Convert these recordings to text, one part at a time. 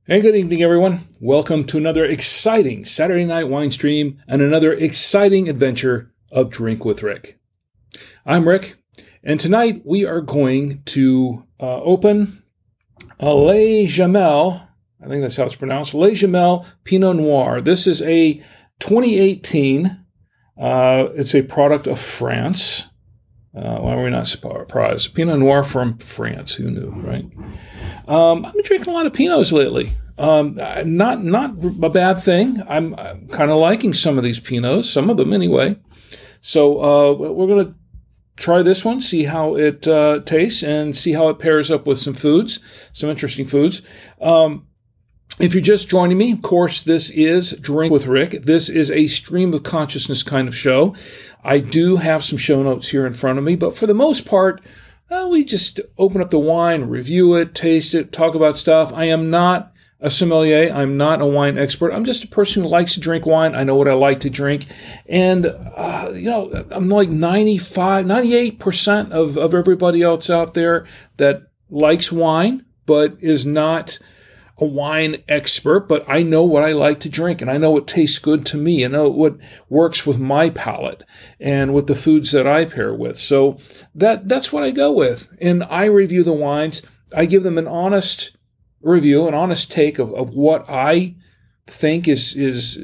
Hey, good evening, everyone. Welcome to another exciting Saturday night wine stream and another exciting adventure of Drink with Rick. I'm Rick, and tonight we are going to open a Les Jumelles, I think that's how it's pronounced, Les Jumelles Pinot Noir. This is a 2018, it's a product of France. Why are we not surprised? Pinot Noir from France, who knew, right? I've been drinking a lot of Pinots lately. Not a bad thing. I'm kind of liking some of these Pinots, some of them anyway. So we're going to try this one, see how it tastes, and see how it pairs up with some foods, some interesting foods. If you're just joining me, of course, this is Drink with Rick. This is a stream of consciousness kind of show. I do have some show notes here in front of me, but for the most part, we just open up the wine, review it, taste it, talk about stuff. I am not a sommelier. I'm not a wine expert. I'm just a person who likes to drink wine. I know what I like to drink. And, I'm like 98% of everybody else out there that likes wine, but is not a wine expert, but I know what I like to drink, and I know what tastes good to me. I know what works with my palate and with the foods that I pair with. So that's what I go with. And I review the wines. I give them an honest review, an honest take of what I think is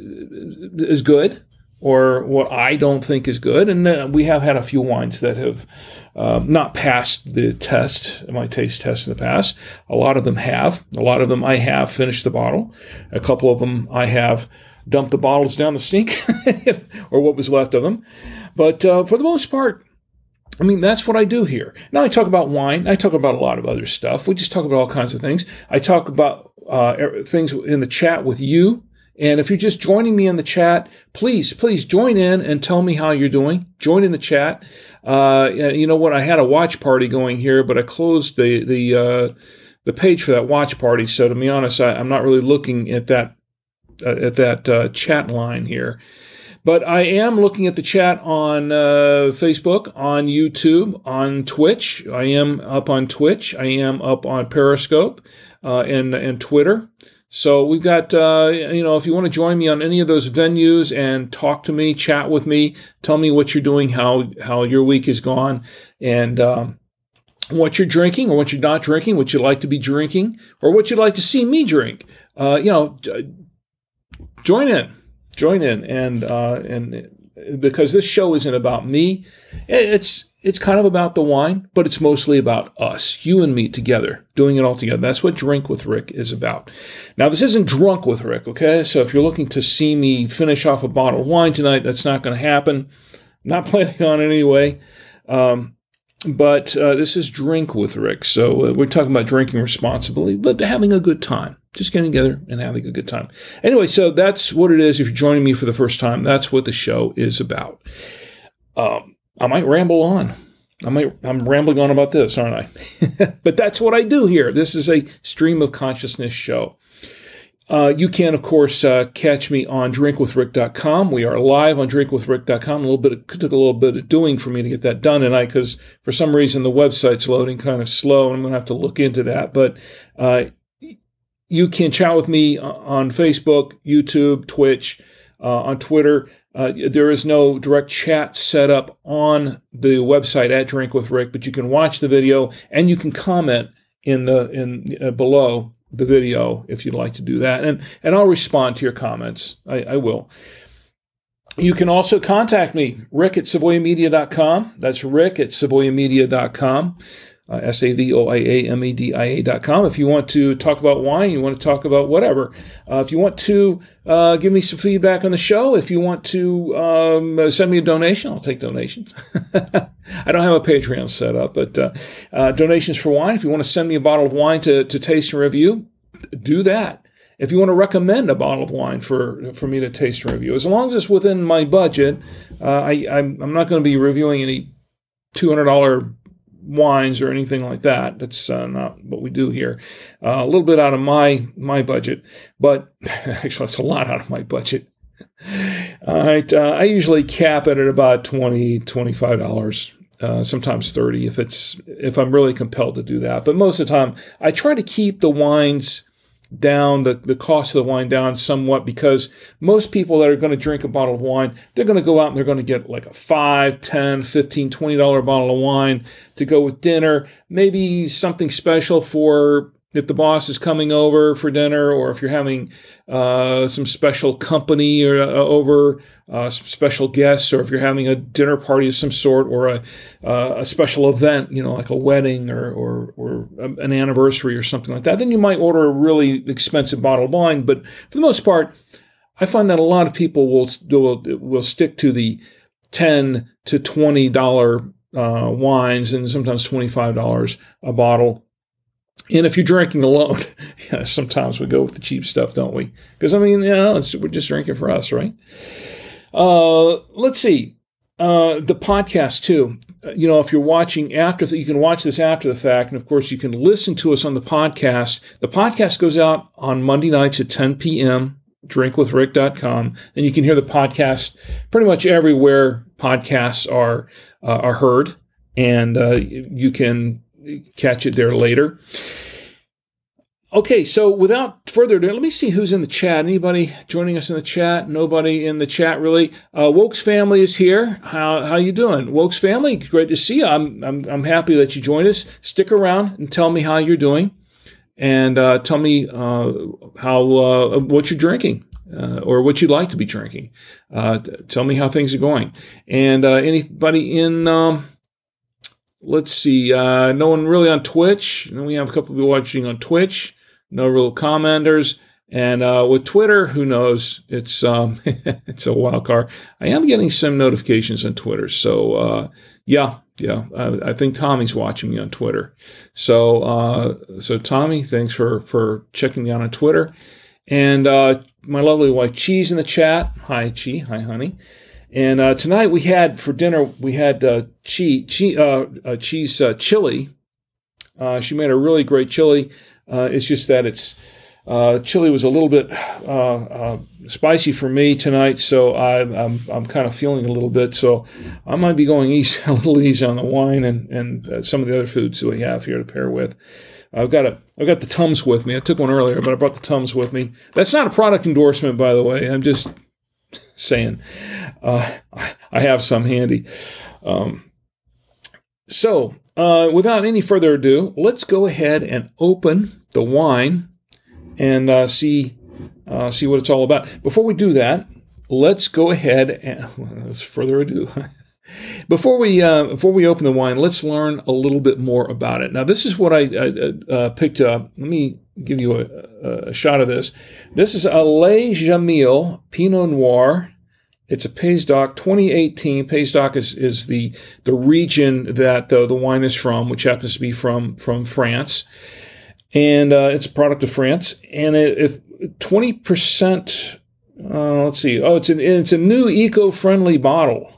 good, or what I don't think is good. And we have had a few wines that have not passed the test, my taste test in the past. A lot of them have. A lot of them I have finished the bottle. A couple of them I have dumped the bottles down the sink, or what was left of them. But for the most part, I mean, that's what I do here. Now I talk about wine. I talk about a lot of other stuff. We just talk about all kinds of things. I talk about things in the chat with you. And if you're just joining me in the chat, please join in and tell me how you're doing. Join in the chat. You know what? I had a watch party going here, but I closed the page for that watch party. So to be honest, I'm not really looking at that chat line here. But I am looking at the chat on Facebook, on YouTube, on Twitch. I am up on Twitch. I am up on Periscope and Twitter. So we've got, if you want to join me on any of those venues and talk to me, chat with me, tell me what you're doing, how your week has gone, and what you're drinking or what you're not drinking, what you'd like to be drinking, or what you'd like to see me drink. Join in, and because this show isn't about me, it's kind of about the wine, but it's mostly about us, you and me together, doing it all together. That's what Drink with Rick is about. Now, this isn't Drunk with Rick, okay? So if you're looking to see me finish off a bottle of wine tonight, that's not going to happen. Not planning on it anyway. But this is Drink with Rick. So we're talking about drinking responsibly, but having a good time. Just getting together and having a good time. Anyway, so that's what it is. If you're joining me for the first time, that's what the show is about. I might ramble on. I'm rambling on about this, aren't I? But that's what I do here. This is a stream of consciousness show. You can, of course, catch me on drinkwithrick.com. We are live on drinkwithrick.com. It took a little bit of doing for me to get that done tonight because for some reason the website's loading kind of slow, and I'm going to have to look into that. But you can chat with me on Facebook, YouTube, Twitch, on Twitter. There is no direct chat set up on the website at Drink with Rick, but you can watch the video and you can comment in below the video if you'd like to do that, and I'll respond to your comments. I will. You can also contact me, rick@savoyamedia.com. That's rick@savoyamedia.com. SAVOIAMEDIA.com. If you want to talk about wine, you want to talk about whatever. If you want to give me some feedback on the show, if you want to send me a donation, I'll take donations. I don't have a Patreon set up, but donations for wine. If you want to send me a bottle of wine to taste and review, do that. If you want to recommend a bottle of wine for me to taste and review, as long as it's within my budget, I'm not going to be reviewing any $200 wines or anything like that. That's not what we do here. A little bit out of my budget, but actually that's a lot out of my budget. All right, I usually cap it at about $20, $25, sometimes $30 if I'm really compelled to do that. But most of the time, I try to keep the wines down the cost of the wine down somewhat, because most people that are going to drink a bottle of wine, they're going to go out and they're going to get like a $5, $10, $15, $20 bottle of wine to go with dinner, maybe something special for if the boss is coming over for dinner, or if you're having some special company or over, some special guests, or if you're having a dinner party of some sort, or a special event, like a wedding or an anniversary or something like that, then you might order a really expensive bottle of wine. But for the most part, I find that a lot of people will stick to the $10 to $20 wines, and sometimes $25 a bottle. And if you're drinking alone, sometimes we go with the cheap stuff, don't we? Because, we're just drinking for us, right? Let's see. The podcast, too. If you're watching you can watch this after the fact. And, of course, you can listen to us on the podcast. The podcast goes out on Monday nights at 10 p.m., drinkwithrick.com. And you can hear the podcast pretty much everywhere podcasts are heard. And you can catch it there later. Okay, so without further ado, let me see who's in the chat. Anybody joining us in the chat? Nobody in the chat, really. Wokes family is here. How you doing, Wokes family? Great to see you. I'm happy that you joined us. Stick around and tell me how you're doing, and tell me what you're drinking. Or what you'd like to be drinking. Tell me how things are going. And anybody in let's see, no one really on Twitch. And we have a couple of people watching on Twitch. No real commenters. And with Twitter, who knows? It's it's a wild card. I am getting some notifications on Twitter. So I think Tommy's watching me on Twitter. So Tommy, thanks for checking me out on Twitter. And my lovely wife Cheese in the chat. Hi, Chi. Hi, honey. And tonight for dinner, we had cheese chili. She made a really great chili. It's just that chili was a little bit spicy for me tonight, so I'm kind of feeling a little bit. So I might be going a little easy on the wine and some of the other foods that we have here to pair with. I've got the Tums with me. I took one earlier, but I brought the Tums with me. That's not a product endorsement, by the way. I'm just saying. I have some handy. So without any further ado, let's go ahead and open the wine and see what it's all about. Before we do that, let's go ahead and without further ado. Before we open the wine, let's learn a little bit more about it. Now, this is what I picked up. Let me give you a shot of this. This is a Les Jamil Pinot Noir. It's a Pays d'Oc 2018. Pays d'Oc is the region that the wine is from, which happens to be from France. And it's a product of France. And if 20%, let's see. Oh, it's a new eco-friendly bottle.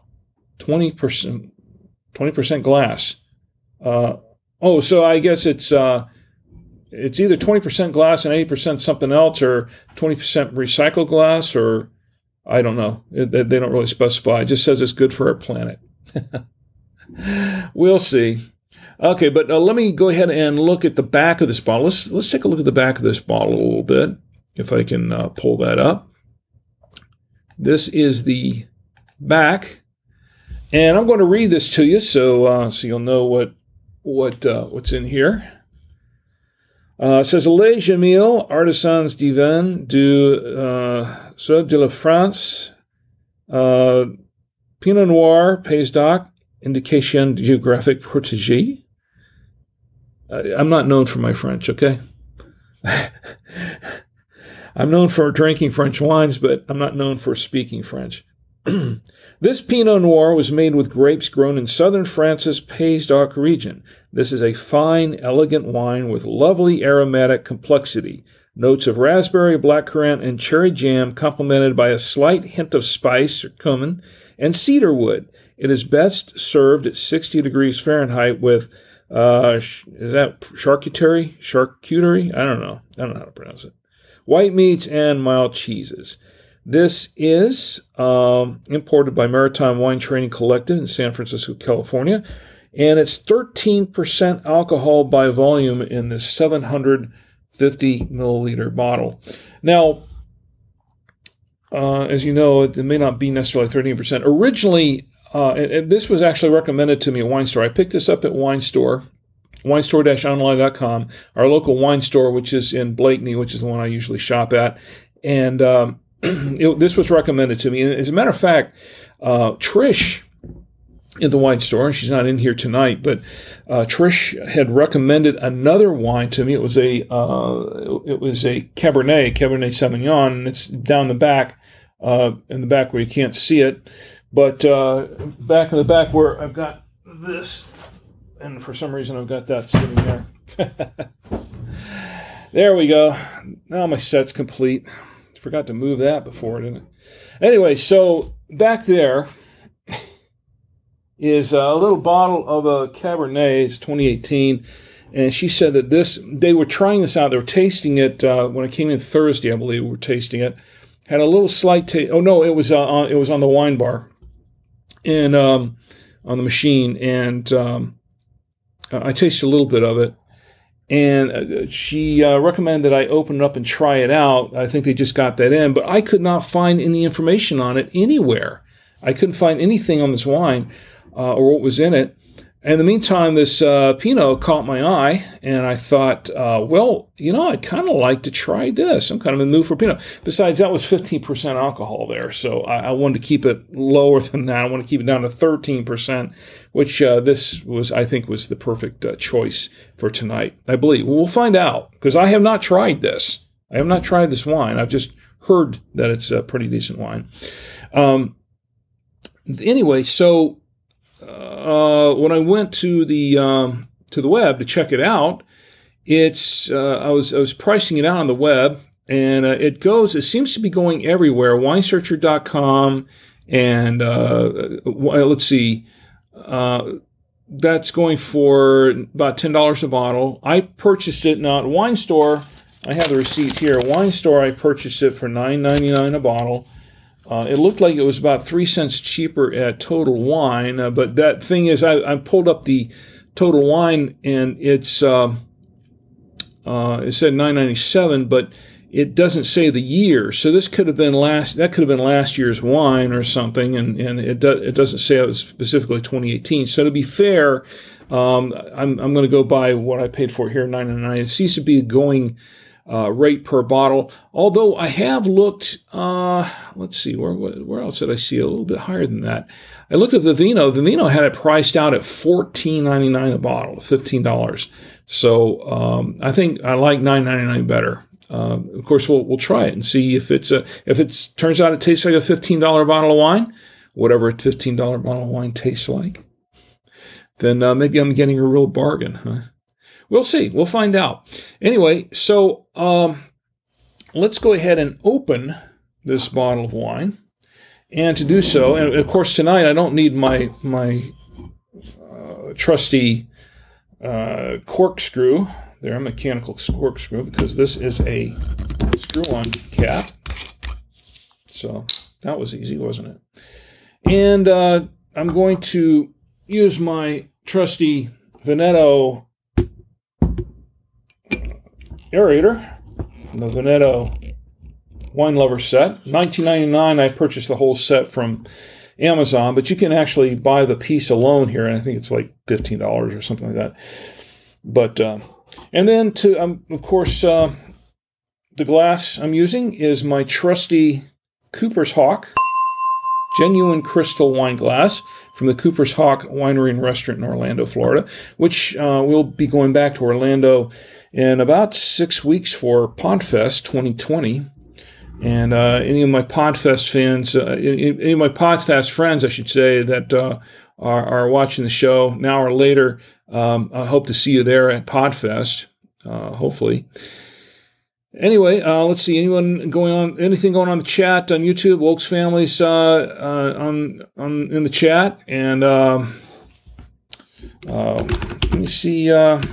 20% glass. So I guess it's either 20% glass and 80% something else, or 20% recycled glass, or I don't know. They don't really specify. It just says it's good for our planet. We'll see. Okay, but let me go ahead and look at the back of this bottle. Let's take a look at the back of this bottle a little bit, if I can pull that up. This is the back. And I'm going to read this to you, so you'll know what's in here. It says, Les Jamil, artisans du vin du Sud de la France, Pinot Noir, Pays d'Oc, indication géographique protégée. I'm not known for my French, okay? I'm known for drinking French wines, but I'm not known for speaking French. This Pinot Noir was made with grapes grown in southern France's Pays d'Oc region. This is a fine, elegant wine with lovely aromatic complexity. Notes of raspberry, blackcurrant, and cherry jam complemented by a slight hint of spice or cumin and cedar wood. It is best served at 60 degrees Fahrenheit with, is that charcuterie? Charcuterie? I don't know how to pronounce it. White meats and mild cheeses. This is imported by Maritime Wine Training Collective in San Francisco, California, and it's 13% alcohol by volume in this 700 50 milliliter bottle. Now, as you know, it may not be necessarily 13%. Originally, and this was actually recommended to me at Wine Store. I picked this up at Wine Store, winestore-online.com, our local wine store, which is in Blakeney, which is the one I usually shop at. And this was recommended to me. And as a matter of fact, Trish in the wine store, and she's not in here tonight, but Trish had recommended another wine to me. It was a Cabernet Sauvignon, and it's down the back, in the back where you can't see it. But back in the back where I've got this, and for some reason I've got that sitting there. There we go. Now my set's complete. Forgot to move that before, didn't I? Anyway, so back there is a little bottle of a Cabernet. It's 2018. And she said that they were trying this out. They were tasting it when I came in Thursday, I believe we were tasting it. Had a little slight taste. Oh, no, it was on the wine bar and on the machine. And I tasted a little bit of it. And she recommended that I open it up and try it out. I think they just got that in. But I could not find any information on it anywhere. I couldn't find anything on this wine or what was in it. In the meantime, this Pinot caught my eye, and I thought, well, I'd kind of like to try this. I'm kind of in the mood for Pinot. Besides, that was 15% alcohol there, so I wanted to keep it lower than that. I want to keep it down to 13%, which this was, I think, was the perfect choice for tonight. I believe. We'll find out, because I have not tried this. I have not tried this wine. I've just heard that it's a pretty decent wine. Anyway, so when I went to the web to check it out, I was pricing it out on the web, and it seems to be going everywhere. Winesearcher.com, and let's see, that's going for about $10 a bottle. I purchased it now at Wine Store. I have the receipt here. At Wine Store, I purchased it for $9.99 a bottle. It looked like it was about 3 cents cheaper at Total Wine, but that thing is, I pulled up the Total Wine, and it said $9.97, but it doesn't say the year. So this could have been last year's wine or something, and it doesn't say it was specifically 2018. So to be fair, I'm going to go by what I paid for it here, $9.99. It seems to be a going rate per bottle. Although I have looked, let's see, where else did I see a little bit higher than that? I looked at Vivino. Vivino had it priced out at $14.99 a bottle, $15. So I think I like $9.99 better. Of course, we'll try it and see if it turns out it tastes like a $15 bottle of wine, whatever a $15 bottle of wine tastes like. Then maybe I'm getting a real bargain, huh? We'll see. We'll find out. Anyway, so let's go ahead and open this bottle of wine. And to do so, and of course tonight I don't need my trusty corkscrew, there, a mechanical corkscrew, because this is a screw-on cap. So that was easy, wasn't it? And I'm going to use my trusty Veneto aerator, the Veneto Wine Lover set. $19.99. I purchased the whole set from Amazon, but you can actually buy the piece alone here, and I think it's like $15 or something like that. But and then of course, the glass I'm using is my trusty Cooper's Hawk genuine crystal wine glass from the Cooper's Hawk Winery and Restaurant in Orlando, Florida, which we'll be going back to Orlando in about 6 weeks for PodFest 2020. And any of my PodFest fans, any of my PodFest friends, I should say, that are watching the show now or later, I hope to see you there at PodFest, hopefully. Anyway, let's see. Anything going on in the chat on YouTube? Wilkes Family's in the chat, and let me see. Let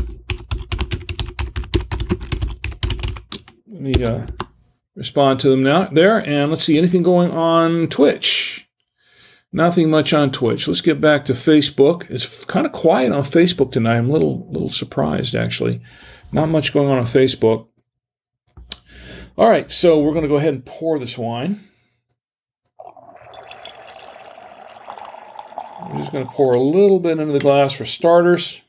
me respond to them now. There, and let's see. Anything going on Twitch? Nothing much on Twitch. Let's get back to Facebook. It's kind of quiet on Facebook tonight. I'm a little surprised, actually. Not much going on Facebook. All right, so we're going to go ahead and pour this wine. I'm just going to pour a little bit into the glass for starters.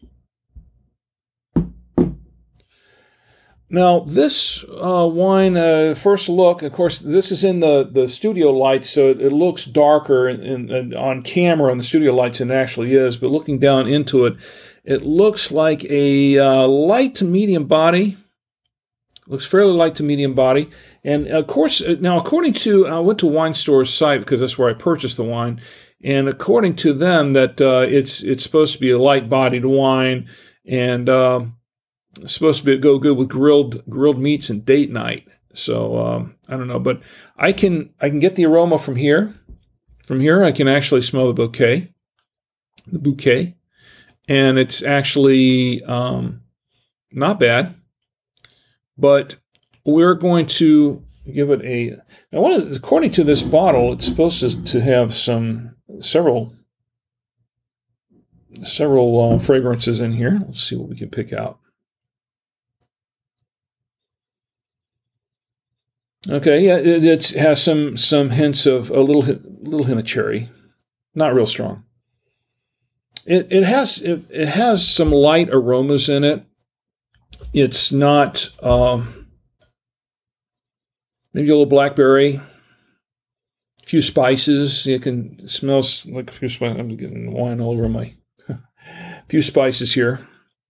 Now, this wine, first look, of course, this is in the studio lights, so it looks darker on camera on the studio lights than it actually is. But looking down into it, it looks like a light to medium body. Looks fairly light to medium body. And, of course, now, according to, I went to Wine Store's site because that's where I purchased the wine. And according to them, that it's supposed to be a light-bodied wine and it's supposed to go good with grilled meats and date night. So I don't know, but I can get the aroma from here. From here, I can actually smell the bouquet, and it's actually not bad. But we're going to give it a. Now, according to this bottle, it's supposed to have several fragrances in here. Let's see what we can pick out. Okay, yeah, it has some hints of a little hint of cherry, not real strong. It has some light aromas in it. It's not maybe a little blackberry, a few spices. You can smell like a few spices. I'm getting wine all over my few spices here.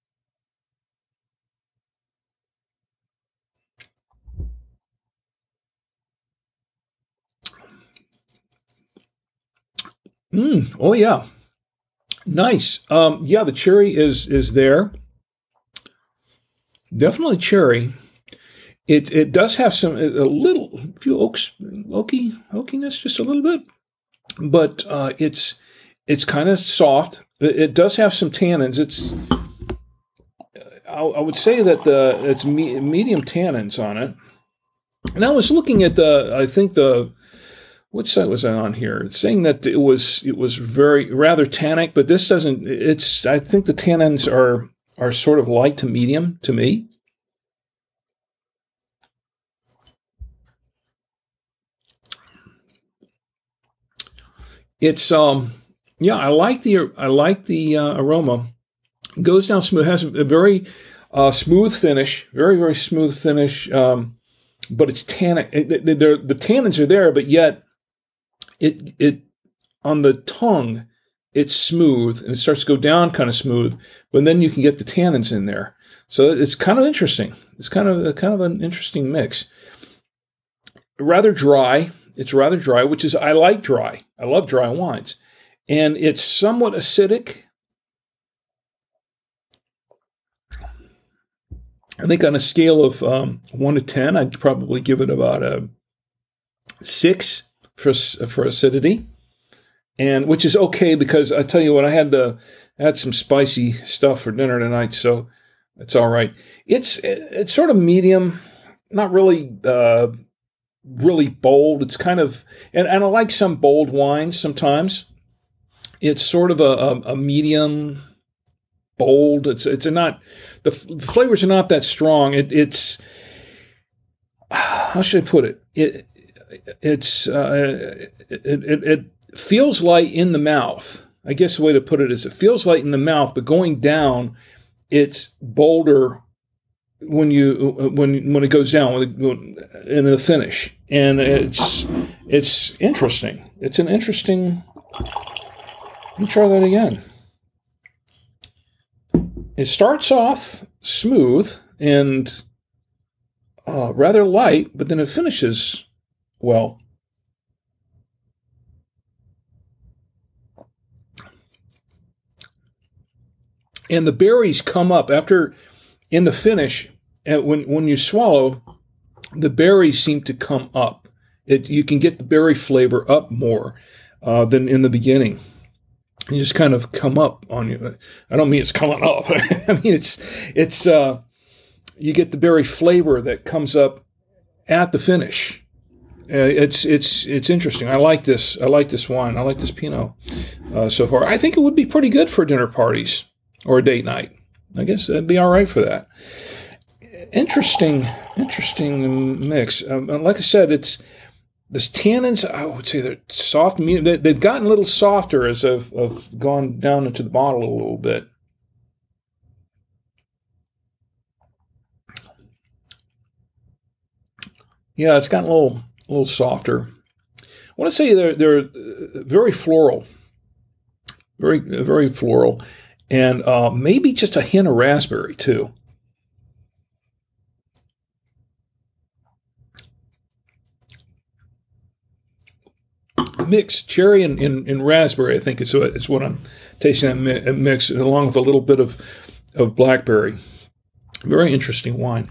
Oh yeah, nice. Yeah, the cherry is there. Definitely cherry. It does have a few oakiness, just a little bit, but it's kind of soft. It does have some tannins. I would say that it's medium tannins on it. And I was looking at which site was I on here? It's saying that it was rather tannic, but this doesn't. I think the tannins are sort of light to medium to me. It's yeah, I like the aroma. It goes down smooth. It has a very smooth finish, very very smooth finish. But it's tannic. The tannins are there, but yet. It on the tongue, it's smooth, and it starts to go down kind of smooth, but then you can get the tannins in there. So it's kind of interesting. It's kind of an interesting mix. Rather dry. It's rather dry, which is, I like dry. I love dry wines. And it's somewhat acidic. I think on a scale of 1 to 10, I'd probably give it about a 6. For acidity, and which is okay because I tell you what, I had some spicy stuff for dinner tonight, so it's all right. It's sort of medium, not really really bold. It's kind of and I like some bold wines sometimes. It's sort of a medium bold. It's not the flavors are not that strong. It's how should I put it? It feels light in the mouth. I guess the way to put it is it feels light in the mouth, but going down, it's bolder when it goes down in the finish, and it's interesting. It's an interesting. Let me try that again. It starts off smooth and rather light, but then it finishes. Well, and the berries come up after in the finish. And when you swallow, the berries seem to come up. You can get the berry flavor up more than in the beginning. You just kind of come up on you. I don't mean it's coming up. I mean it's you get the berry flavor that comes up at the finish. It's interesting. I like this. I like this wine. I like this Pinot so far. I think it would be pretty good for dinner parties or a date night. I guess that'd be all right for that. Interesting mix. Like I said, it's this tannins. I would say they're soft. They've gotten a little softer as I've gone down into the bottle a little bit. Yeah, it's gotten a little softer. I want to say they're very floral, very floral, and maybe just a hint of raspberry too. Mix cherry and raspberry, I think it's what I'm tasting, that mix, along with a little bit of blackberry. Very interesting wine.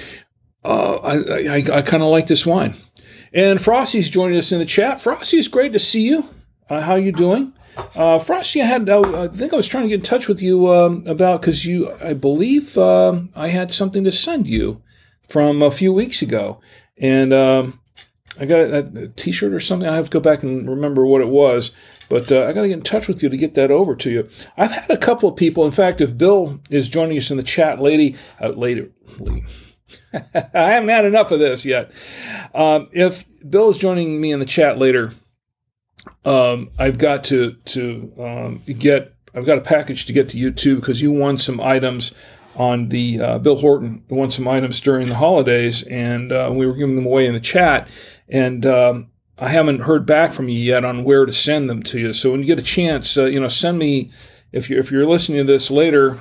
I kind of like this wine. And Frosty's joining us in the chat. Frosty, it's great to see you. How you doing? Frosty, I think I was trying to get in touch with you about, because I believe I had something to send you from a few weeks ago. And I got a T-shirt or something. I have to go back and remember what it was. But I got to get in touch with you to get that over to you. I've had a couple of people. In fact, if Bill is joining us in the chat later. I haven't had enough of this yet. If Bill is joining me in the chat later, I've got I've got a package to get to you too, because you won some items on the Bill Horton won some items during the holidays, and we were giving them away in the chat, and I haven't heard back from you yet on where to send them to you. So when you get a chance, send me, if you're listening to this later,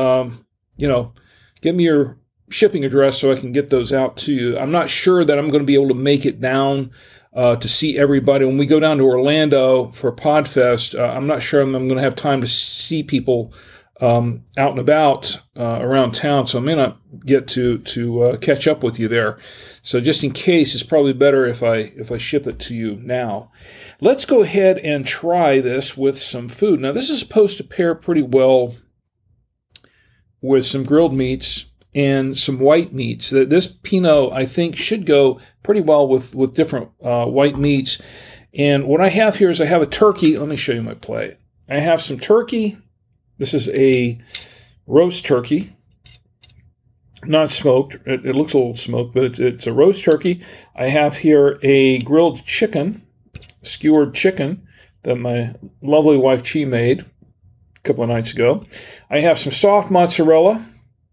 give me your shipping address so I can get those out to you. I'm not sure that I'm going to be able to make it down to see everybody. When we go down to Orlando for Podfest, I'm not sure I'm going to have time to see people out and about around town, so I may not get to catch up with you there. So just in case, it's probably better if I ship it to you now. Let's go ahead and try this with some food. Now, this is supposed to pair pretty well with some grilled meats and some white meats. This Pinot, I think, should go pretty well with different white meats. And what I have here is I have a turkey. Let me show you my plate. I have some turkey. This is a roast turkey, not smoked. It looks a little smoked, but it's a roast turkey. I have here a grilled chicken, skewered chicken, that my lovely wife Chi made a couple of nights ago. I have some soft mozzarella.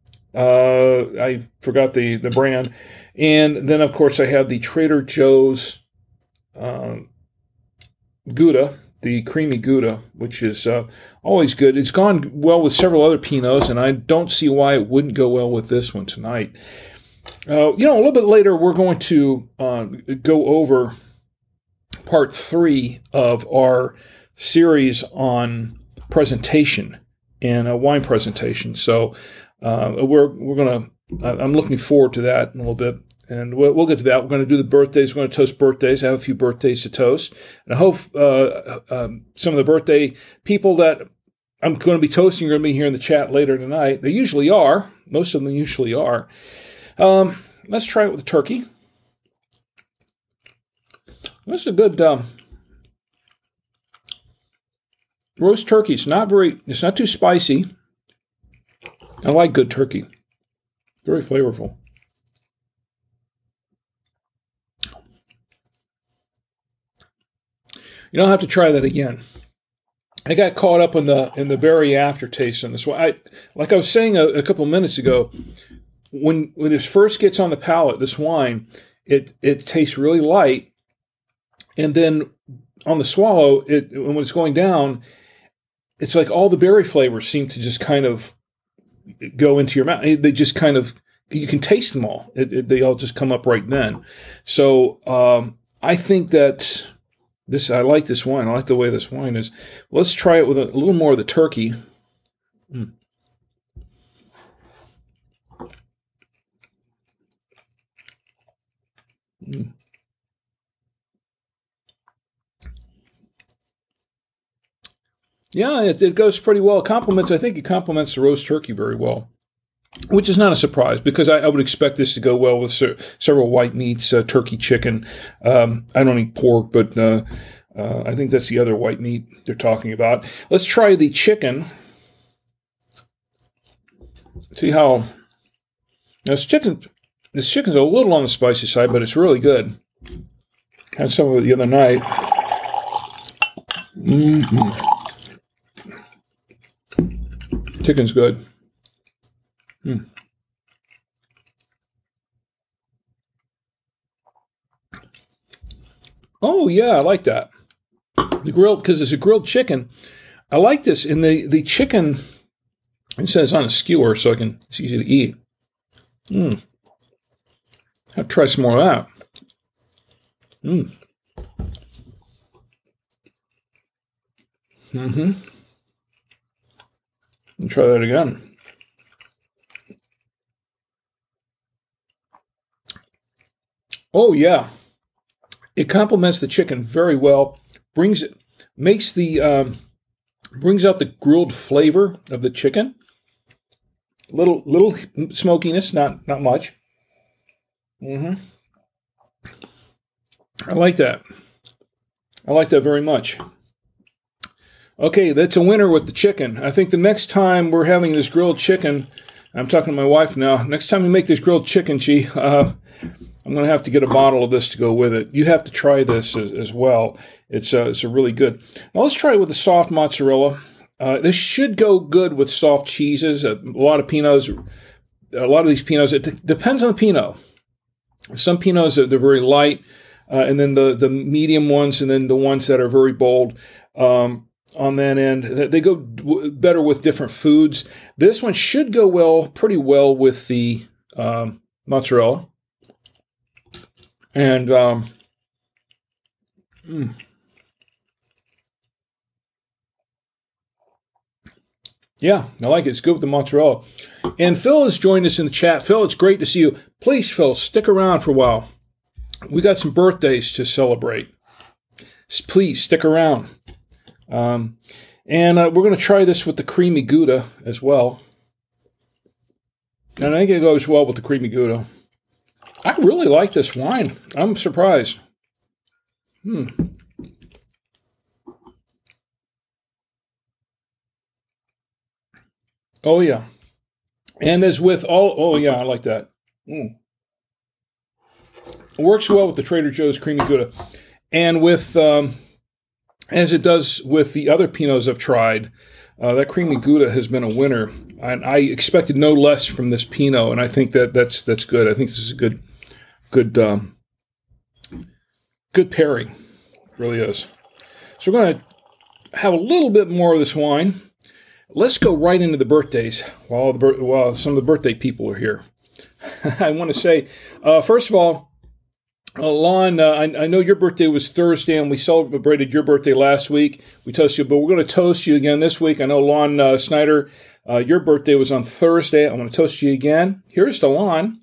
I forgot the brand. And then, of course, I have the Trader Joe's Gouda, the creamy Gouda, which is always good. It's gone well with several other Pinots, and I don't see why it wouldn't go well with this one tonight. A little bit later, we're going to go over part 3 of our series on presentation and wine presentation. So we're going to. I'm looking forward to that in a little bit, and we'll get to that. We're going to do the birthdays. We're going to toast birthdays. I have a few birthdays to toast, and I hope some of the birthday people that I'm going to be toasting are going to be here in the chat later tonight. They usually are. Most of them usually are. Let's try it with the turkey. This is a good roast turkey. It's not too spicy. I like good turkey. Very flavorful. You don't have to try that again. I got caught up in the berry aftertaste on this one. Like I was saying a couple of minutes ago, when it first gets on the palate, this wine, it tastes really light, and then on the swallow, when it's going down, it's like all the berry flavors seem to just kind of go into your mouth. They just kind of, you can taste them all. They all just come up right then. So I think that I like this wine. I like the way this wine is. Let's try it with a little more of the turkey. Yeah, it goes pretty well. I think it complements the roast turkey very well. which is not a surprise because I would expect this to go well with several white meats, turkey, chicken. I don't eat pork, but I think that's the other white meat they're talking about. Let's try the chicken. See how this chicken's a little on the spicy side, but it's really good. Had some of it the other night. Chicken's good. Oh yeah, I like that. The grilled, because it's a grilled chicken. I like this. In the chicken, it says on a skewer, so it's easy to eat. I'll try some more of that. Try that again. Oh yeah, it complements the chicken very well. Brings out the grilled flavor of the chicken. Little smokiness, not much. I like that. I like that very much. Okay, that's a winner with the chicken. I think the next time we're having this grilled chicken, I'm talking to my wife now. Next time we make this grilled chicken, I'm going to have to get a bottle of this to go with it. You have to try this as well. It's a really good. Now let's try it with the soft mozzarella. This should go good with soft cheeses. A lot of these Pinots. It depends on the Pinot. Some Pinots they're very light, and then the medium ones, and then the ones that are very bold. On that end, they go better with different foods. This one should go pretty well with the mozzarella. And yeah, I like it. It's good with the mozzarella. And Phil has joined us in the chat. Phil, it's great to see you. Please, Phil, stick around for a while. We got some birthdays to celebrate. Please stick around. And we're going to try this with the creamy Gouda as well. And I think it goes well with the creamy Gouda. I really like this wine. I'm surprised. Oh, yeah. And as with oh, yeah, I like that. It works well with the Trader Joe's creamy Gouda. And with, as it does with the other Pinots I've tried, that creamy Gouda has been a winner. And I expected no less from this Pinot, and I think that's good. I think this is a good pairing. It really is. So we're going to have a little bit more of this wine. Let's go right into the birthdays while some of the birthday people are here. I want to say, first of all, Lon, I know your birthday was Thursday, and we celebrated your birthday last week. We toasted you, but we're going to toast you again this week. I know, Lon Snyder, your birthday was on Thursday. I'm going to toast you again. Here's to Lon.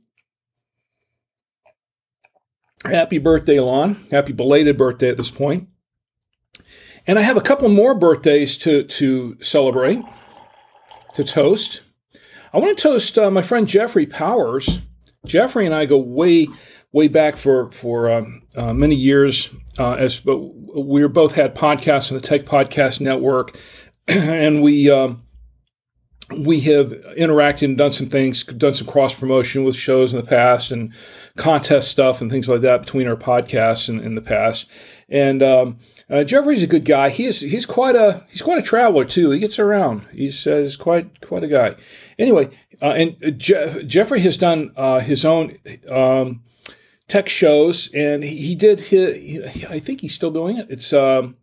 Happy birthday, Lon. Happy belated birthday at this point. And I have a couple more birthdays to celebrate, to toast. I want to toast my friend Jeffrey Powers. Jeffrey and I go way back for many years. As we both had podcasts on the Tech Podcast Network, and we have interacted and done some things, done some cross promotion with shows in the past, and contest stuff and things like that between our podcasts in the past. And Jeffrey's a good guy. He's quite a traveler too. He gets around. He's quite a guy. Anyway, and Jeffrey has done his own tech shows, and he did I think he's still doing it. It's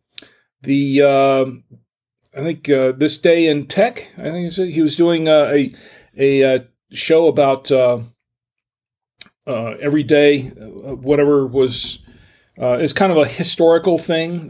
This Day in Tech. I think he was doing a show about every day, whatever was. It's kind of a historical thing,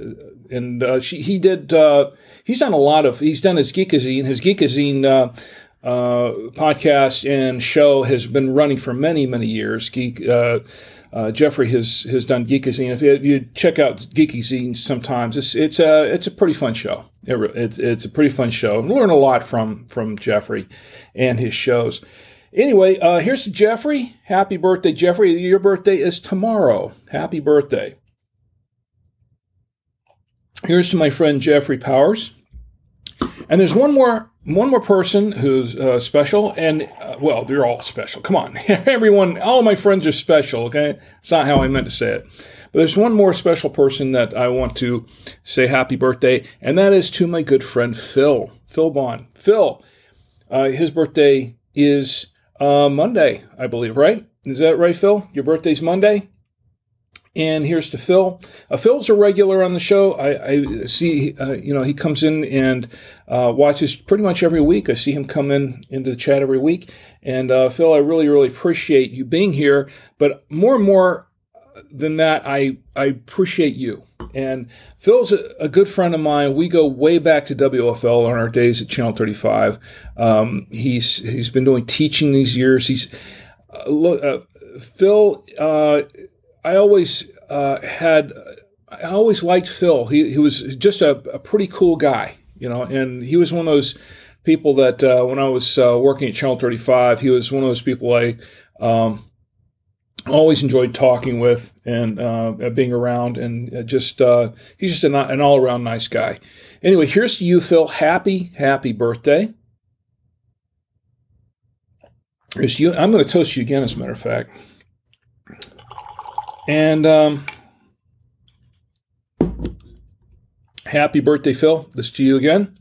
and he's done a lot of. He's done his Geekazine. His Geekazine podcast and show has been running for many, many years. Jeffrey has done Geekazine. If you check out Geekazine sometimes, it's a pretty fun show. It's a pretty fun show. Learn a lot from Jeffrey and his shows. Anyway, here's Jeffrey. Happy birthday, Jeffrey. Your birthday is tomorrow. Happy birthday. Here's to my friend Jeffrey Powers. And there's one more person who's special, and well, they're all special. Come on, everyone, all my friends are special. Okay, it's not how I meant to say it, but there's one more special person that I want to say happy birthday, and that is to my good friend Phil Bond. Phil, his birthday is Monday, I believe. Right? Is that right, Phil? Your birthday's Monday. And here's to Phil. Phil's a regular on the show. I see, he comes in and watches pretty much every week. I see him come into the chat every week. And Phil, I really, really appreciate you being here. But more and more than that, I appreciate you. And Phil's a good friend of mine. We go way back to WFL on our days at Channel 35. He's been doing teaching these years. Phil. I always liked Phil. He was just a pretty cool guy, and he was one of those people that when I was working at Channel 35, he was one of those people I always enjoyed talking with and being around, and he's just an all-around nice guy. Anyway, here's to you, Phil. Happy birthday. Here's to you. I'm going to toast you again, as a matter of fact. And happy birthday, Phil. This to you again.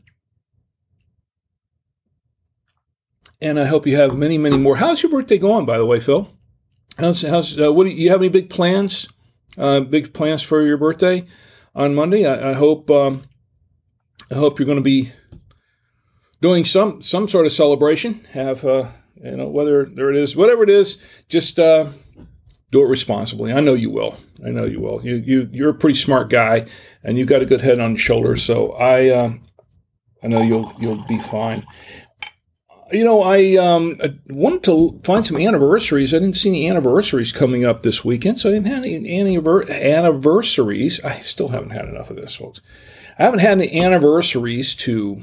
And I hope you have many, many more. How's your birthday going, by the way, Phil? What do you have any big plans? Big plans for your birthday on Monday? I hope you're going to be doing some sort of celebration. Have whatever it is, just do it responsibly. I know you will. You're a pretty smart guy, and you've got a good head on your shoulders. So I know you'll be fine. I wanted to find some anniversaries. I didn't see any anniversaries coming up this weekend, so I didn't have any anniversaries. I still haven't had enough of this, folks. I haven't had any anniversaries to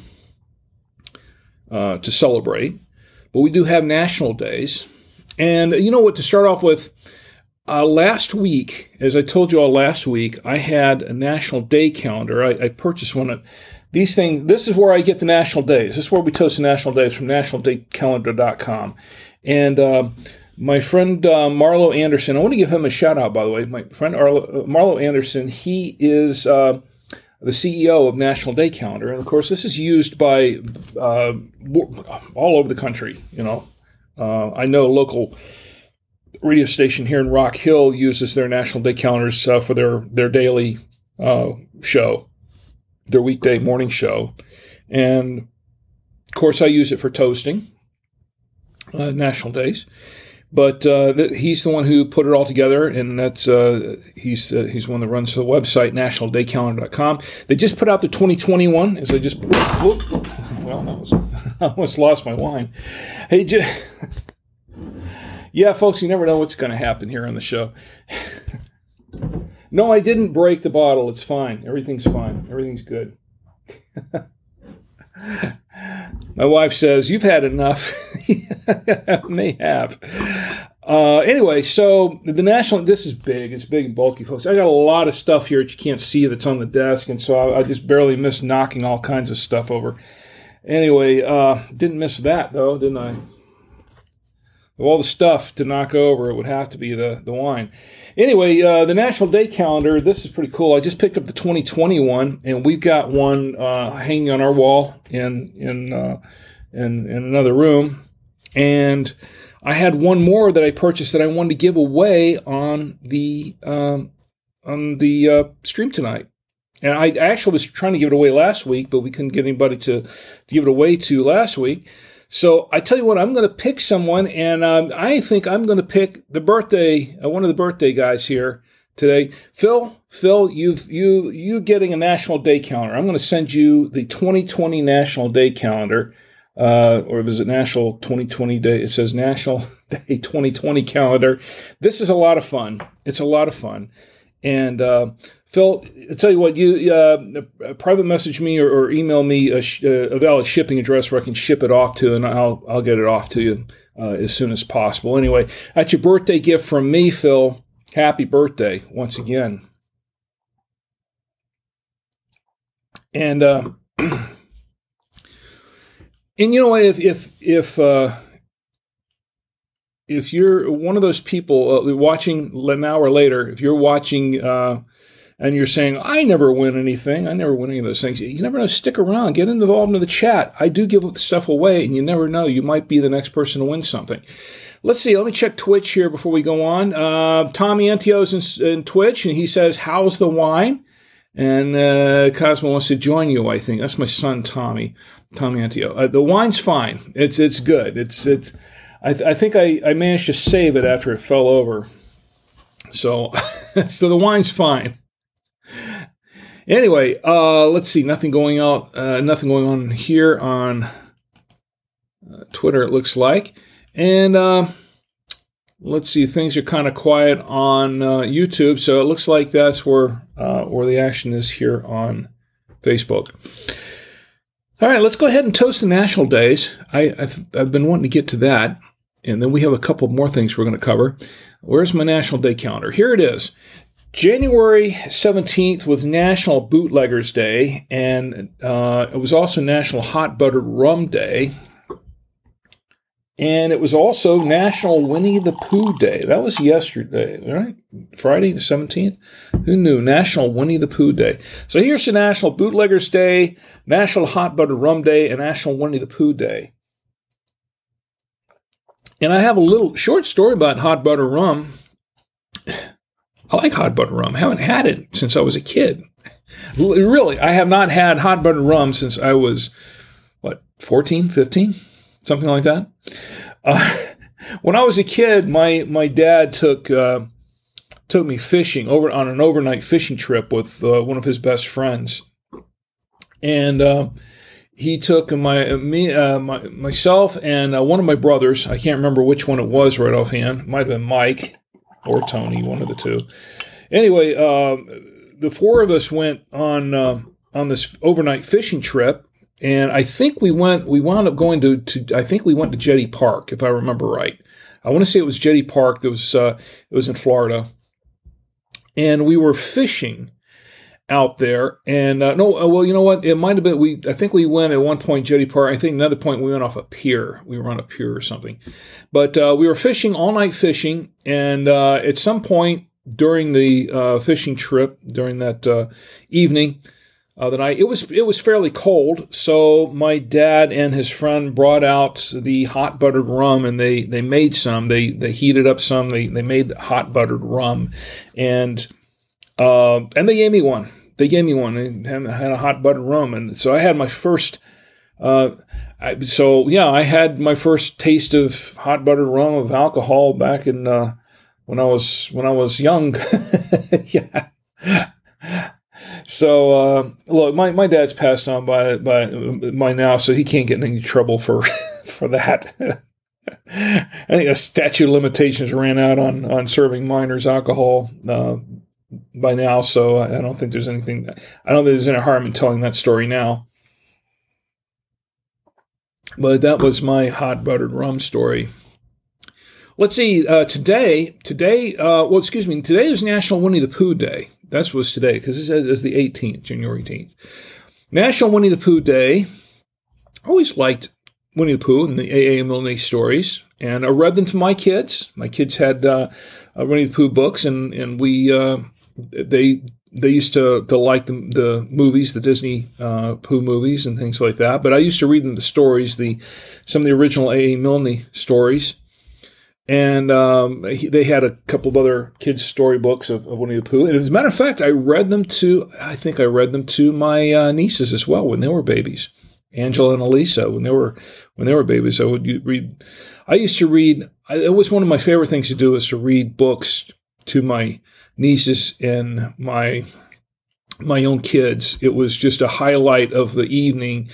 celebrate, but we do have national days. And you know what? To start off with. Last week, as I told you all last week, I had a national day calendar. I purchased one of these things. This is where I get the national days. This is where we toast the national days, from nationaldaycalendar.com. And my friend Marlo Anderson, I want to give him a shout out, by the way. My friend Marlo Anderson, he is the CEO of National Day Calendar. And of course, this is used by all over the country. I know a local radio station here in Rock Hill uses their National Day calendars for their daily show, their weekday morning show. And, of course, I use it for toasting national days. But he's the one who put it all together, and that's he's one that runs the website, nationaldaycalendar.com. They just put out the 2021, as I just... I almost lost my wine. Hey, yeah, folks, you never know what's going to happen here on the show. No, I didn't break the bottle. It's fine. Everything's fine. Everything's good. My wife says, you've had enough. May have. Anyway, so this is big. It's big and bulky, folks. I got a lot of stuff here that you can't see that's on the desk, and so I just barely missed knocking all kinds of stuff over. Anyway, didn't miss that, though, didn't I? Of all the stuff to knock over, it would have to be the wine. Anyway, the National Day Calendar, this is pretty cool. I just picked up the 2021, and we've got one hanging on our wall in another room. And I had one more that I purchased that I wanted to give away on the stream tonight. And I actually was trying to give it away last week, but we couldn't get anybody to give it away to last week. So I tell you what, I'm going to pick someone, and I think I'm going to pick the birthday, one of the birthday guys here today. Phil, you getting a National Day Calendar. I'm going to send you the 2020 National Day Calendar. or is it National 2020 Day? It says National Day 2020 calendar. This is a lot of fun. It's a lot of fun. And Phil, I'll tell you what, you private message me or email me a valid shipping address where I can ship it off to, and I'll get it off to you as soon as possible. Anyway, that's your birthday gift from me, Phil. Happy birthday once again. And and you know, if you're one of those people watching now or later, if you're watching and you're saying, I never win anything, I never win any of those things, you never know, stick around, get involved in the chat. I do give stuff away, and you never know, you might be the next person to win something. Let's see, let me check Twitch here before we go on. Tommy Antio's in Twitch, and he says, how's the wine? And Cosmo wants to join you, I think. That's my son, Tommy Antio. The wine's fine. It's good. I think I managed to save it after it fell over. So, so the wine's fine. Anyway, let's see. Nothing going on here on Twitter, it looks like. And let's see. Things are kind of quiet on YouTube, so it looks like that's where the action is here on Facebook. All right, let's go ahead and toast the national days. I've been wanting to get to that. And then we have a couple more things we're going to cover. Where's my National Day calendar? Here it is. January 17th was National Bootleggers Day, and it was also National Hot Buttered Rum Day. And it was also National Winnie the Pooh Day. That was yesterday, right? Friday the 17th? Who knew? National Winnie the Pooh Day. So here's the National Bootleggers Day, National Hot Buttered Rum Day, and National Winnie the Pooh Day. And I have a little short story about hot butter rum. I like hot butter rum. I haven't had it since I was a kid. Really, I have not had hot butter rum since I was, 14, 15? Something like that. When I was a kid, my dad took me fishing on an overnight fishing trip with one of his best friends. And he took myself and one of my brothers. I can't remember which one it was right offhand. Might have been Mike or Tony, one of the two. Anyway, the four of us went on this overnight fishing trip, and I think we wound up going to I think we went to Jetty Park, if I remember right. I want to say it was Jetty Park. It was in Florida, and we were fishing out there, and you know what? It might have been I think we went at one point Jetty Park. I think another point we went off a pier. We were on a pier or something, but we were fishing all night fishing, and at some point during the fishing trip, during that evening, the night, it was fairly cold. So my dad and his friend brought out the hot buttered rum, and they made some. They heated up some. They made hot buttered rum, and they gave me one. They gave me one. They had a hot buttered rum, and so I had my first. I had my first taste of hot buttered rum, of alcohol, back in when I was young. Yeah. So look, my dad's passed on by now, so he can't get in any trouble for that. I think a statute of limitations ran out on serving minors alcohol by now, so I don't think there's anything. I don't think there's any harm in telling that story now. But that was my hot buttered rum story. Let's see. Today is National Winnie the Pooh Day. That was today, because it says the 18th, January 18th. National Winnie the Pooh Day. I always liked Winnie the Pooh and the A.A. Milne stories, and I read them to my kids. My kids had Winnie the Pooh books, and we they used to like the movies, the Disney Pooh movies and things like that. But I used to read them the stories, some of the original A.A. Milne stories. And they had a couple of other kids' storybooks of Winnie the Pooh. And as a matter of fact, I read them to my nieces as well when they were babies. Angela and Elisa, when they were babies. I used to read. It was one of my favorite things to do, is to read books to my nieces and my own kids. It was just a highlight of the evening.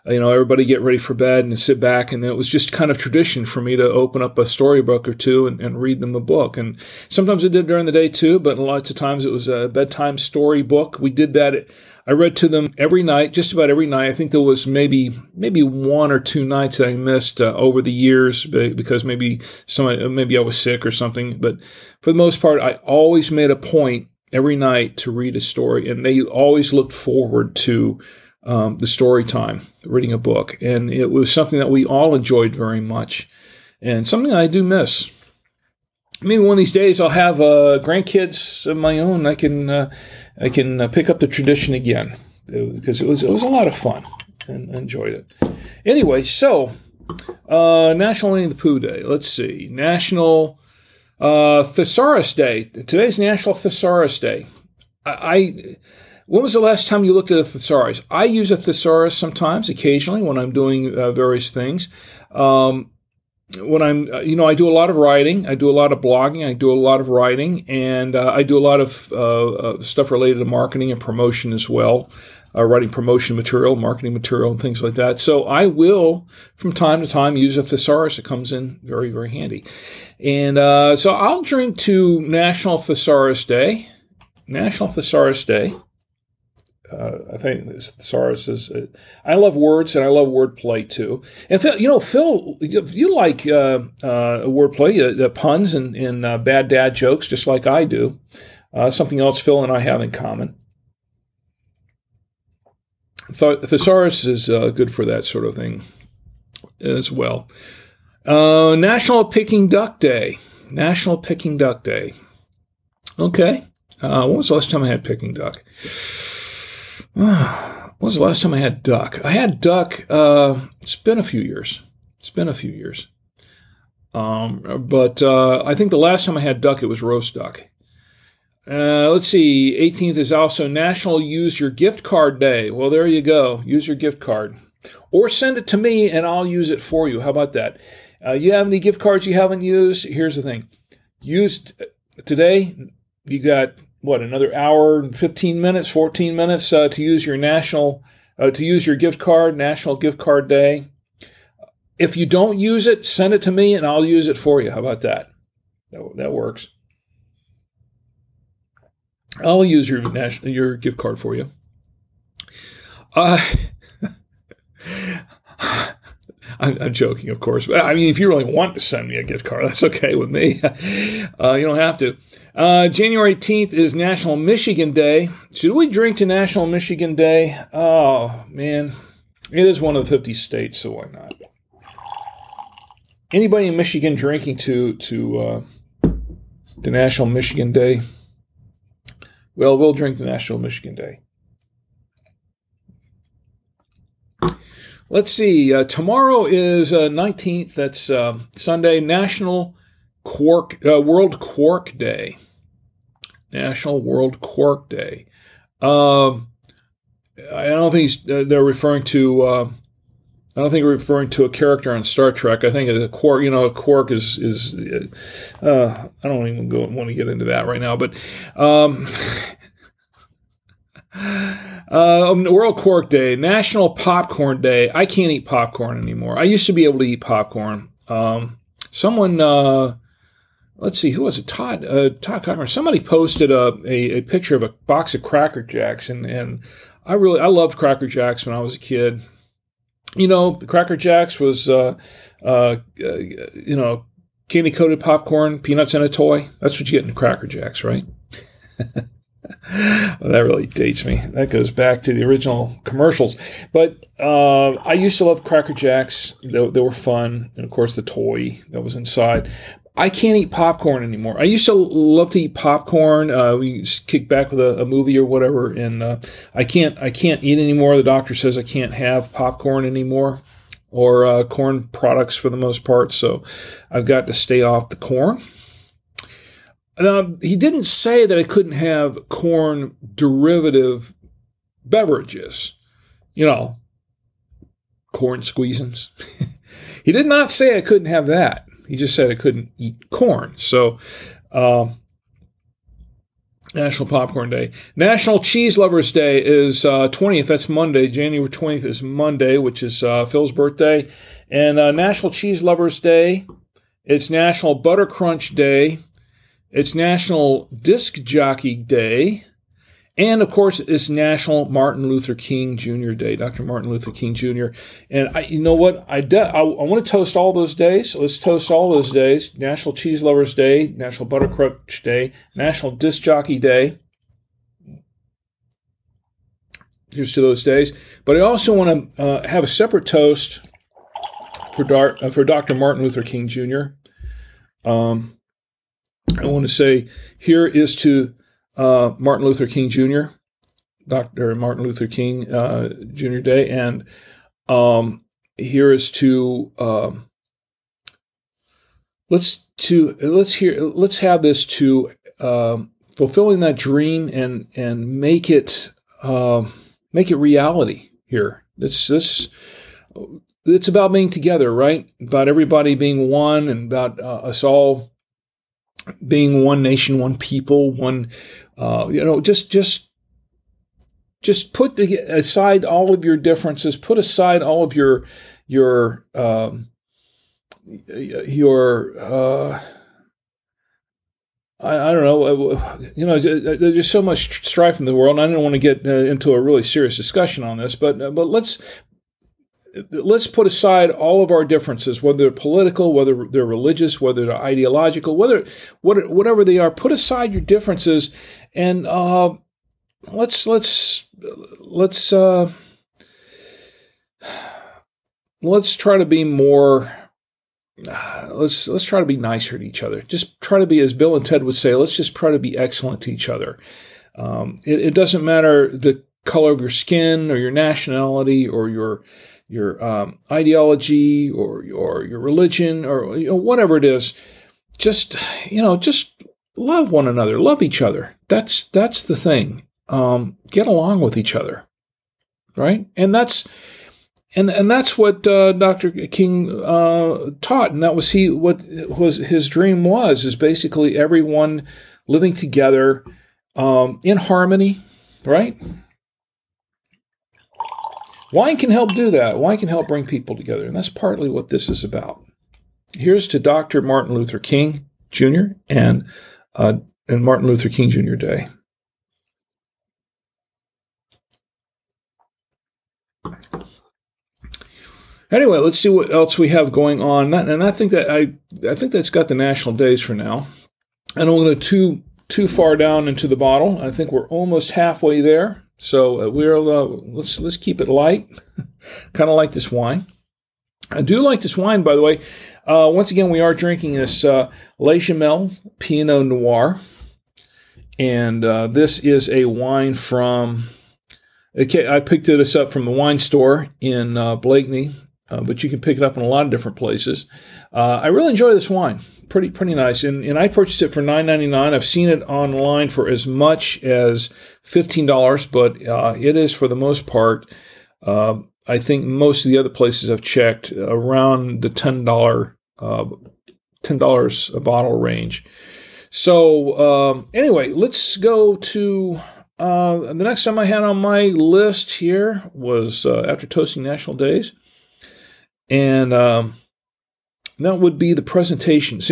everybody get ready for bed and sit back. And it was just kind of tradition for me to open up a storybook or two and read them a book. And sometimes I did during the day too, but a lot of times it was a bedtime story book. We did that. I read to them every night, just about every night. I think there was maybe 1 or 2 nights that I missed over the years because maybe I was sick or something. But for the most part, I always made a point every night to read a story, and they always looked forward to the story time, reading a book. And it was something that we all enjoyed very much, and something I do miss. Maybe one of these days I'll have grandkids of my own. I can pick up the tradition again because it was a lot of fun and enjoyed it. Anyway, so National Winnie the Pooh Day. Let's see, National Thesaurus Day. Today's National Thesaurus Day. When was the last time you looked at a thesaurus? I use a thesaurus sometimes, occasionally, when I'm doing various things. When I'm, I do a lot of writing, I do a lot of blogging, I do a lot of writing, and I do a lot of stuff related to marketing and promotion as well, writing promotion material, marketing material, and things like that. So I will, from time to time, use a thesaurus. It comes in very, very handy. And so I'll drink to National Thesaurus Day. National Thesaurus Day. I think this thesaurus is. I love words and I love wordplay too. And Phil, you like wordplay, puns and bad dad jokes, just like I do. Something else Phil and I have in common. Thesaurus is good for that sort of thing as well. National Peking Duck Day. National Peking Duck Day. Okay. When was the last time I had Peking duck? When was the last time I had duck? I had duck. It's been a few years. But I think the last time I had duck, it was roast duck. Let's see. 18th is also National Use Your Gift Card Day. Well, there you go. Use your gift card. Or send it to me and I'll use it for you. How about that? You have any gift cards you haven't used? Here's the thing. Used today, you got, another hour and 15 minutes, 14 minutes to use your gift card, National Gift Card Day. If you don't use it, send it to me and I'll use it for you. How about that? That works. I'll use your gift card for you. I'm joking, of course. But I mean, if you really want to send me a gift card, that's okay with me. You don't have to. January 18th is National Michigan Day. Should we drink to National Michigan Day? Oh, man. It is one of the 50 states, so why not? Anybody in Michigan drinking to National Michigan Day? Well, we'll drink to National Michigan Day. Let's see. Tomorrow is 19th. That's Sunday. National World Quark Day. National World Quark Day. I don't think they're referring to. I don't think we're referring to a character on Star Trek. I think a quark. A quark is. I don't even want to get into that right now, but. World Quark Day, National Popcorn Day. I can't eat popcorn anymore. I used to be able to eat popcorn. Someone, let's see, who was it? Todd Cochran. Somebody posted a picture of a box of Cracker Jacks, and I loved Cracker Jacks when I was a kid. Cracker Jacks was, candy coated popcorn, peanuts, and a toy. That's what you get in Cracker Jacks, right? Well, that really dates me. That goes back to the original commercials. But I used to love Cracker Jacks. They were fun. And, of course, the toy that was inside. I can't eat popcorn anymore. I used to love to eat popcorn. We just kick back with a movie or whatever. And I can't eat anymore. The doctor says I can't have popcorn anymore or corn products for the most part. So I've got to stay off the corn. Now, he didn't say that I couldn't have corn derivative beverages, corn squeezins. He did not say I couldn't have that. He just said I couldn't eat corn. So National Popcorn Day. National Cheese Lovers Day is 20th. That's Monday. January 20th is Monday, which is Phil's birthday. And National Cheese Lovers Day. It's National Butter Crunch Day. It's National Disc Jockey Day. And, of course, it's National Martin Luther King Jr. Day, Dr. Martin Luther King Jr. And you know what? I want to toast all those days. Let's toast all those days. National Cheese Lovers Day, National Butter Crunch Day, National Disc Jockey Day. Here's to those days. But I also want to have a separate toast for Dr. Martin Luther King Jr. I want to say here is to Martin Luther King Jr., Dr. Martin Luther King Jr. Day, and here is to let's have this to fulfilling that dream and make it reality here. It's about being together, right? About everybody being one, and about us all being one nation, one people, one, just put aside all of your differences, put aside all of your I don't know, there's just so much strife in the world, and I don't want to get into a really serious discussion on this, but let's put aside all of our differences, whether they're political, whether they're religious, whether they're ideological, whatever they are. Put aside your differences, and let's try to be more. Let's try to be nicer to each other. Just try to be, as Bill and Ted would say, let's just try to be excellent to each other. It doesn't matter the color of your skin or your nationality or your ideology or your religion or whatever it is. Just love one another, love each other. That's the thing. Get along with each other, right? And that's what Dr. King taught, and that was what his dream was, is basically everyone living together in harmony, right? Wine can help do that. Wine can help bring people together, and that's partly what this is about. Here's to Dr. Martin Luther King Jr. and Martin Luther King Jr. Day. Anyway, let's see what else we have going on. And I think that's got the national days for now. I don't want to go too far down into the bottle. I think we're almost halfway there. So let's keep it light. Kind of like this wine. I do like this wine, by the way. Once again, we are drinking this Le Chamel Pinot Noir, and this is a wine from. Okay, I picked this up from the wine store in Blakeney, but you can pick it up in a lot of different places. I really enjoy this wine. Pretty nice, and I purchased it for $9.99. I've seen it online for as much as $15, but it is, for the most part, I think most of the other places I've checked, around the $10 a bottle range. So anyway, let's go to the next time I had on my list here was after toasting national days, and that would be the presentations.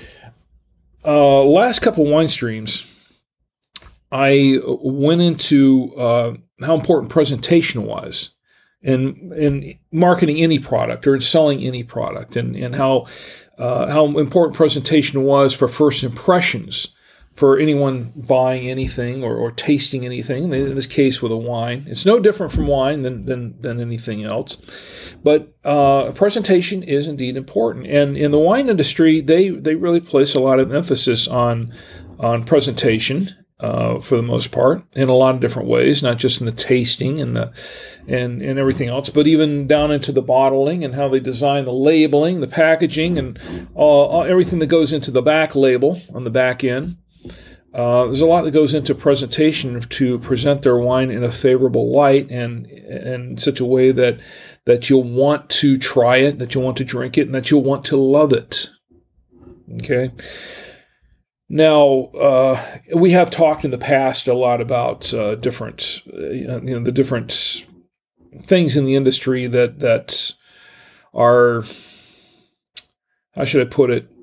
Last couple wine streams, I went into how important presentation was in marketing any product or in selling any product, and how important presentation was for first impressions for anyone buying anything or tasting anything. In this case, with a wine, it's no different from wine than anything else. But presentation is indeed important, and in the wine industry, they really place a lot of emphasis on presentation for the most part, in a lot of different ways, not just in the tasting and everything else, but even down into the bottling and how they design the labeling, the packaging, and everything that goes into the back label on the back end. There's a lot that goes into presentation to present their wine in a favorable light and in such a way that you'll want to try it, that you'll want to drink it, and that you'll want to love it. Okay? Now, we have talked in the past a lot about different, the different things in the industry that are, how should I put it?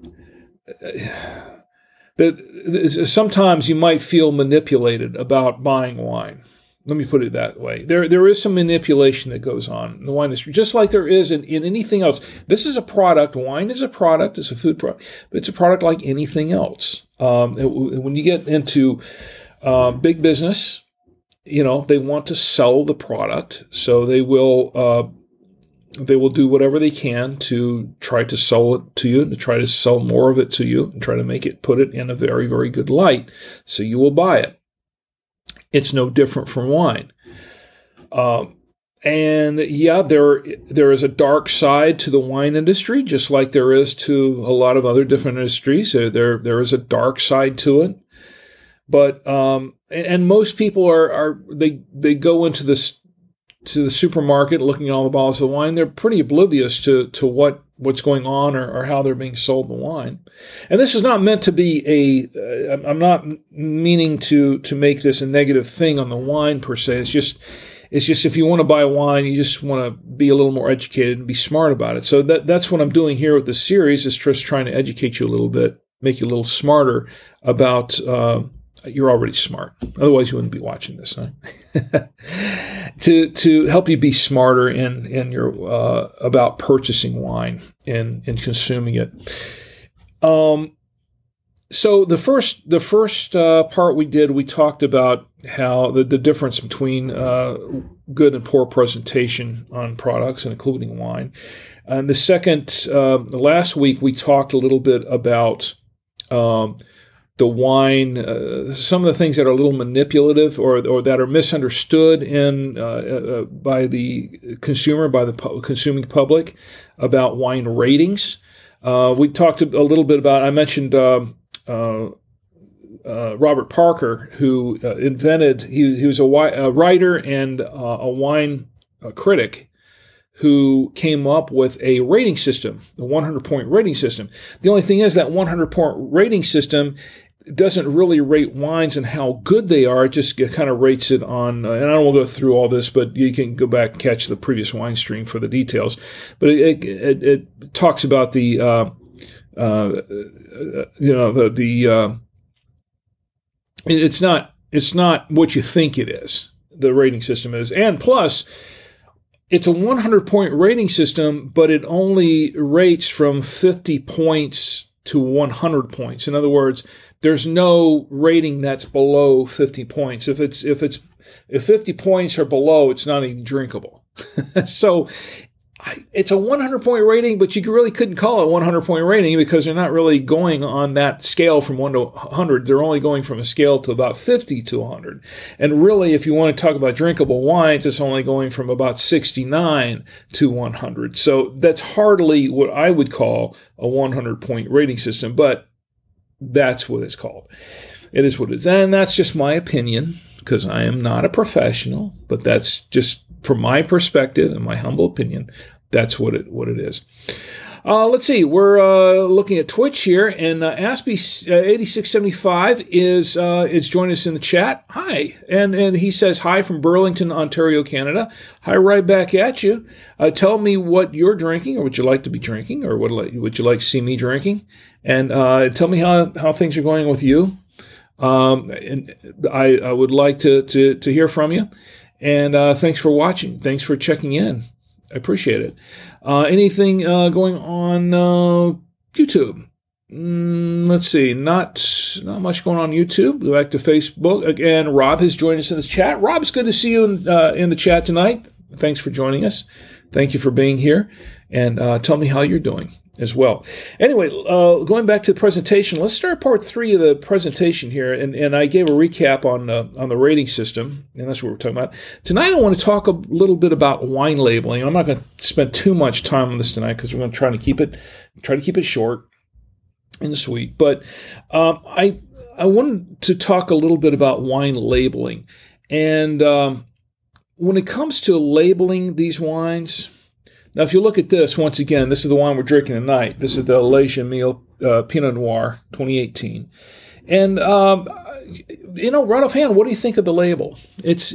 That sometimes you might feel manipulated about buying wine. Let me put it that way. There is some manipulation that goes on in the wine industry, just like there is in anything else. This is a product. Wine is a product. It's a food product. But it's a product like anything else. When you get into big business, they want to sell the product, so they will do whatever they can to try to sell it to you, and to try to sell more of it to you, and try to put it in a very, very good light, so you will buy it. It's no different from wine. And yeah, there is a dark side to the wine industry, just like there is to a lot of other different industries. So there is a dark side to it. But and most people they go into the supermarket looking at all the bottles of wine. They're pretty oblivious to what's going on or how they're being sold the wine. And this is not meant to be I'm not meaning to make this a negative thing on the wine per se. It's just if you want to buy wine, you just want to be a little more educated and be smart about it. So that's what I'm doing here with this series, is just trying to educate you a little bit, make you a little smarter about. You're already smart. Otherwise, you wouldn't be watching this, huh? To help you be smarter in your about purchasing wine and consuming it. So the first part we talked about how the difference between good and poor presentation on products, and including wine. And the second, last week we talked a little bit about the wine, some of the things that are a little manipulative or that are misunderstood by the consumer, by the consuming public, about wine ratings. We talked a little bit about, I mentioned Robert Parker, who invented, he was a writer and a wine critic who came up with a rating system, the 100-point rating system. The only thing is that 100-point rating system doesn't really rate wines and how good they are. It just kind of rates it on, and I don't want to go through all this, but you can go back and catch the previous wine stream for the details. But it talks about it's not what you think it is, the rating system is. And plus, it's a 100-point rating system, but it only rates from 50 points to 100 points. In other words, there's no rating that's below 50 points. If 50 points are below, it's not even drinkable. So it's a 100-point rating, but you really couldn't call it a 100-point rating because they're not really going on that scale from 1 to 100. They're only going from a scale to about 50 to 100. And really, if you want to talk about drinkable wines, it's only going from about 69 to 100. So that's hardly what I would call a 100-point rating system, but that's what it's called. It is what it is. And that's just my opinion, because I am not a professional, but that's just from my perspective and my humble opinion. That's what it is. Let's see. We're looking at Twitch here, and Aspie8675 is joining us in the chat. Hi, and he says hi from Burlington, Ontario, Canada. Hi, right back at you. Tell me what you're drinking, or what you like to be drinking, or what would you like to see me drinking, and tell me how things are going with you. And I would like to hear from you. And thanks for watching. Thanks for checking in. I appreciate it. Anything going on YouTube? Let's see. Not much going on YouTube. Go back to Facebook. Again, Rob has joined us in the chat. Rob, it's good to see you in the chat tonight. Thanks for joining us. Thank you for being here. And tell me how you're doing as well. Anyway, going back to the presentation, let's start part 3 of the presentation here. And I gave a recap on the rating system, and that's what we're talking about. Tonight, I want to talk a little bit about wine labeling. I'm not going to spend too much time on this tonight because we're going to try to keep it short and sweet. But I wanted to talk a little bit about wine labeling. And when it comes to labeling these wines, now, if you look at this, once again, this is the wine we're drinking tonight. This is the Les Jamil Pinot Noir 2018. And right offhand, what do you think of the label? It's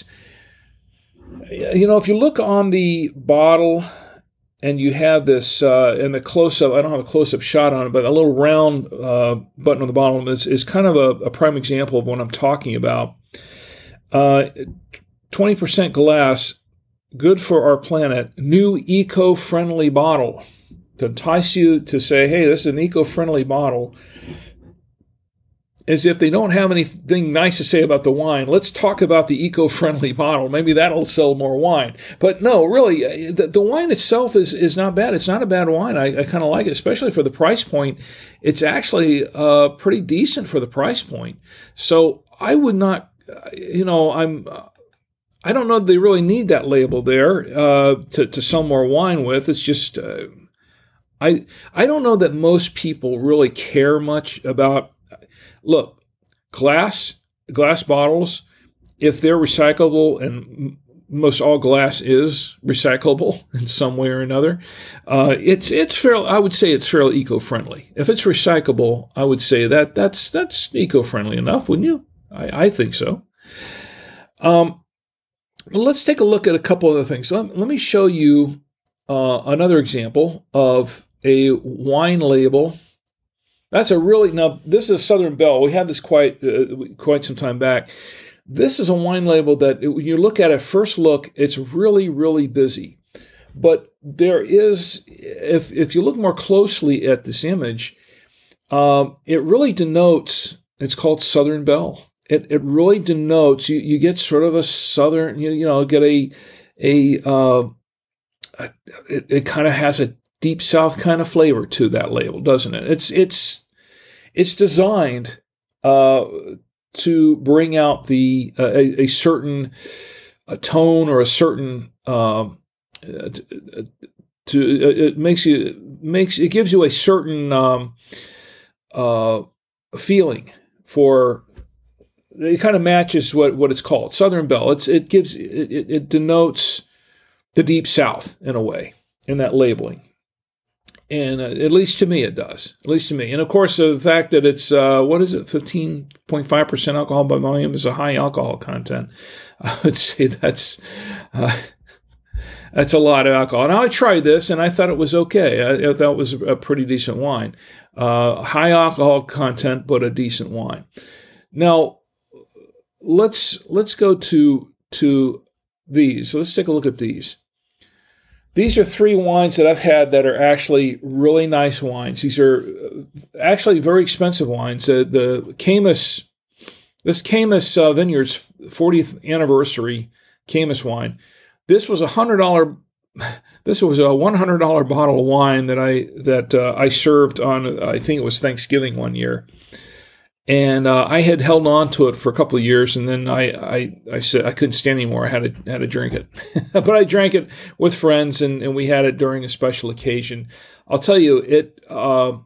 if you look on the bottle and you have this in the close-up, I don't have a close-up shot on it, but a little round button on the bottom is kind of a prime example of what I'm talking about. 20% glass, good for our planet, new eco-friendly bottle. To entice you to say, hey, this is an eco-friendly bottle, as if they don't have anything nice to say about the wine. Let's talk about the eco-friendly bottle. Maybe that'll sell more wine. But no, really, the wine itself is not bad. It's not a bad wine. I kind of like it, especially for the price point. It's actually pretty decent for the price point. So I would not, I don't know that they really need that label there to sell more wine with. It's just, I don't know that most people really care much about. Look, glass bottles, if they're recyclable, and most all glass is recyclable in some way or another, it's fairly, I would say it's fairly eco-friendly. If it's recyclable, I would say that's eco-friendly enough, wouldn't you? I think so. Let's take a look at a couple other things. Let me show you another example of a wine label. Now this is Southern Belle. We had this quite some time back. This is a wine label that when you look at it, first look, it's really, really busy. But there is, if you look more closely at this image, it really denotes, it's called Southern Belle. It really denotes, you get sort of a Southern, get it kind of has a Deep South kind of flavor to that label, doesn't it? It's designed to bring out a certain tone or a certain it gives you a certain feeling for. It kind of matches what it's called, Southern Belle. It denotes the Deep South in a way in that labeling. And at least to me, it does. At least to me. And of course, the fact that it's, 15.5% alcohol by volume is a high alcohol content. I would say that's a lot of alcohol. Now, I tried this, and I thought it was okay. I thought it was a pretty decent wine. High alcohol content, but a decent wine. Now, let's go to these. So let's take a look at these. These are three wines that I've had that are actually really nice wines. These are actually very expensive wines. The Caymus Vineyards 40th anniversary Caymus wine. This was $100. This was a $100 bottle of wine that I served on. I think it was Thanksgiving one year. And I had held on to it for a couple of years, and then I said I couldn't stand anymore. I had to drink it, but I drank it with friends, and we had it during a special occasion. I'll tell you, I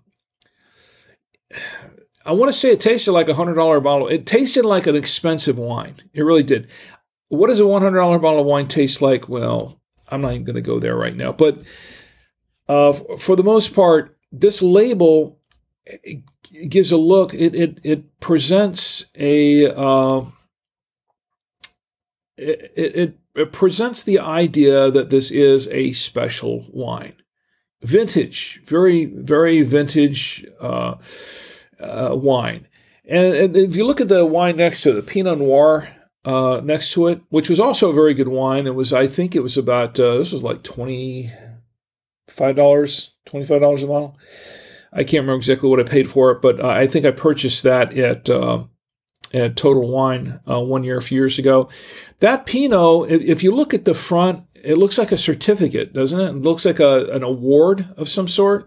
want to say it tasted like a $100 bottle. It tasted like an expensive wine. It really did. What does a $100 bottle of wine taste like? Well, I'm not even going to go there right now. But for the most part, this label gives a look. It presents it presents the idea that this is a special wine, vintage, very very vintage wine. And if you look at the wine next to it, the Pinot Noir next to it, which was also a very good wine, I think it was about this was like $25 a bottle. I can't remember exactly what I paid for it, but I think I purchased that at Total Wine one year, a few years ago. That Pinot, if you look at the front, it looks like a certificate, doesn't it? It looks like an award of some sort.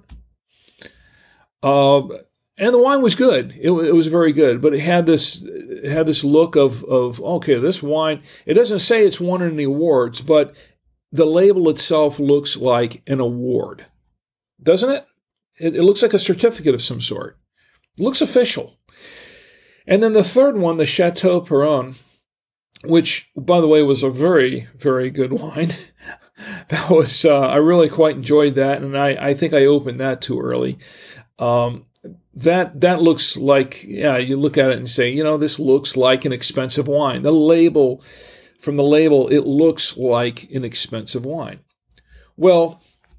And the wine was good. It was very good, but it had this look of okay, this wine. It doesn't say it's won any awards, but the label itself looks like an award, doesn't it? It looks like a certificate of some sort. It looks official. And then the third one, the Chateau Perron, which, by the way, was a very, very good wine. That was I really quite enjoyed that, and I think I opened that too early. that looks like, yeah, you look at it and say, this looks like an expensive wine. From the label, it looks like an expensive wine. Well,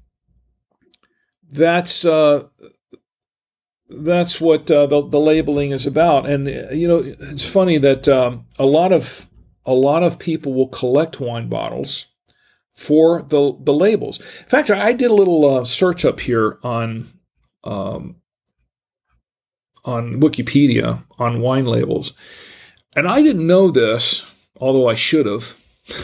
that's what the labeling is about. And it's funny that a lot of people will collect wine bottles for the labels. In fact, I did a little search up here on Wikipedia on wine labels, and I didn't know this, although I should have.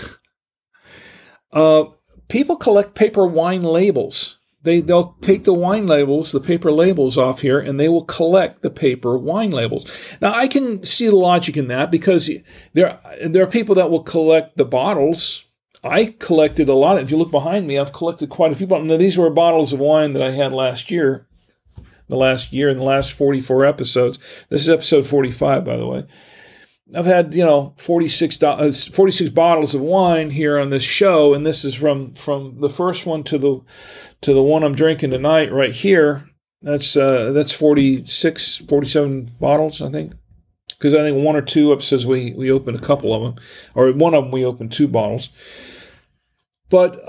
People collect paper wine labels. They'll take the wine labels, the paper labels off here, and they will collect the paper wine labels. Now, I can see the logic in that because there are people that will collect the bottles. I collected a lot. If you look behind me, I've collected quite a few bottles. Now, these were bottles of wine that I had last year, in the last 44 episodes. This is episode 45, by the way. I've had, 46 bottles of wine here on this show, and this is from the first one to the one I'm drinking tonight right here. That's 47 bottles, I think. Because I think one or two episodes we opened a couple of them, or one of them we opened 2 bottles. But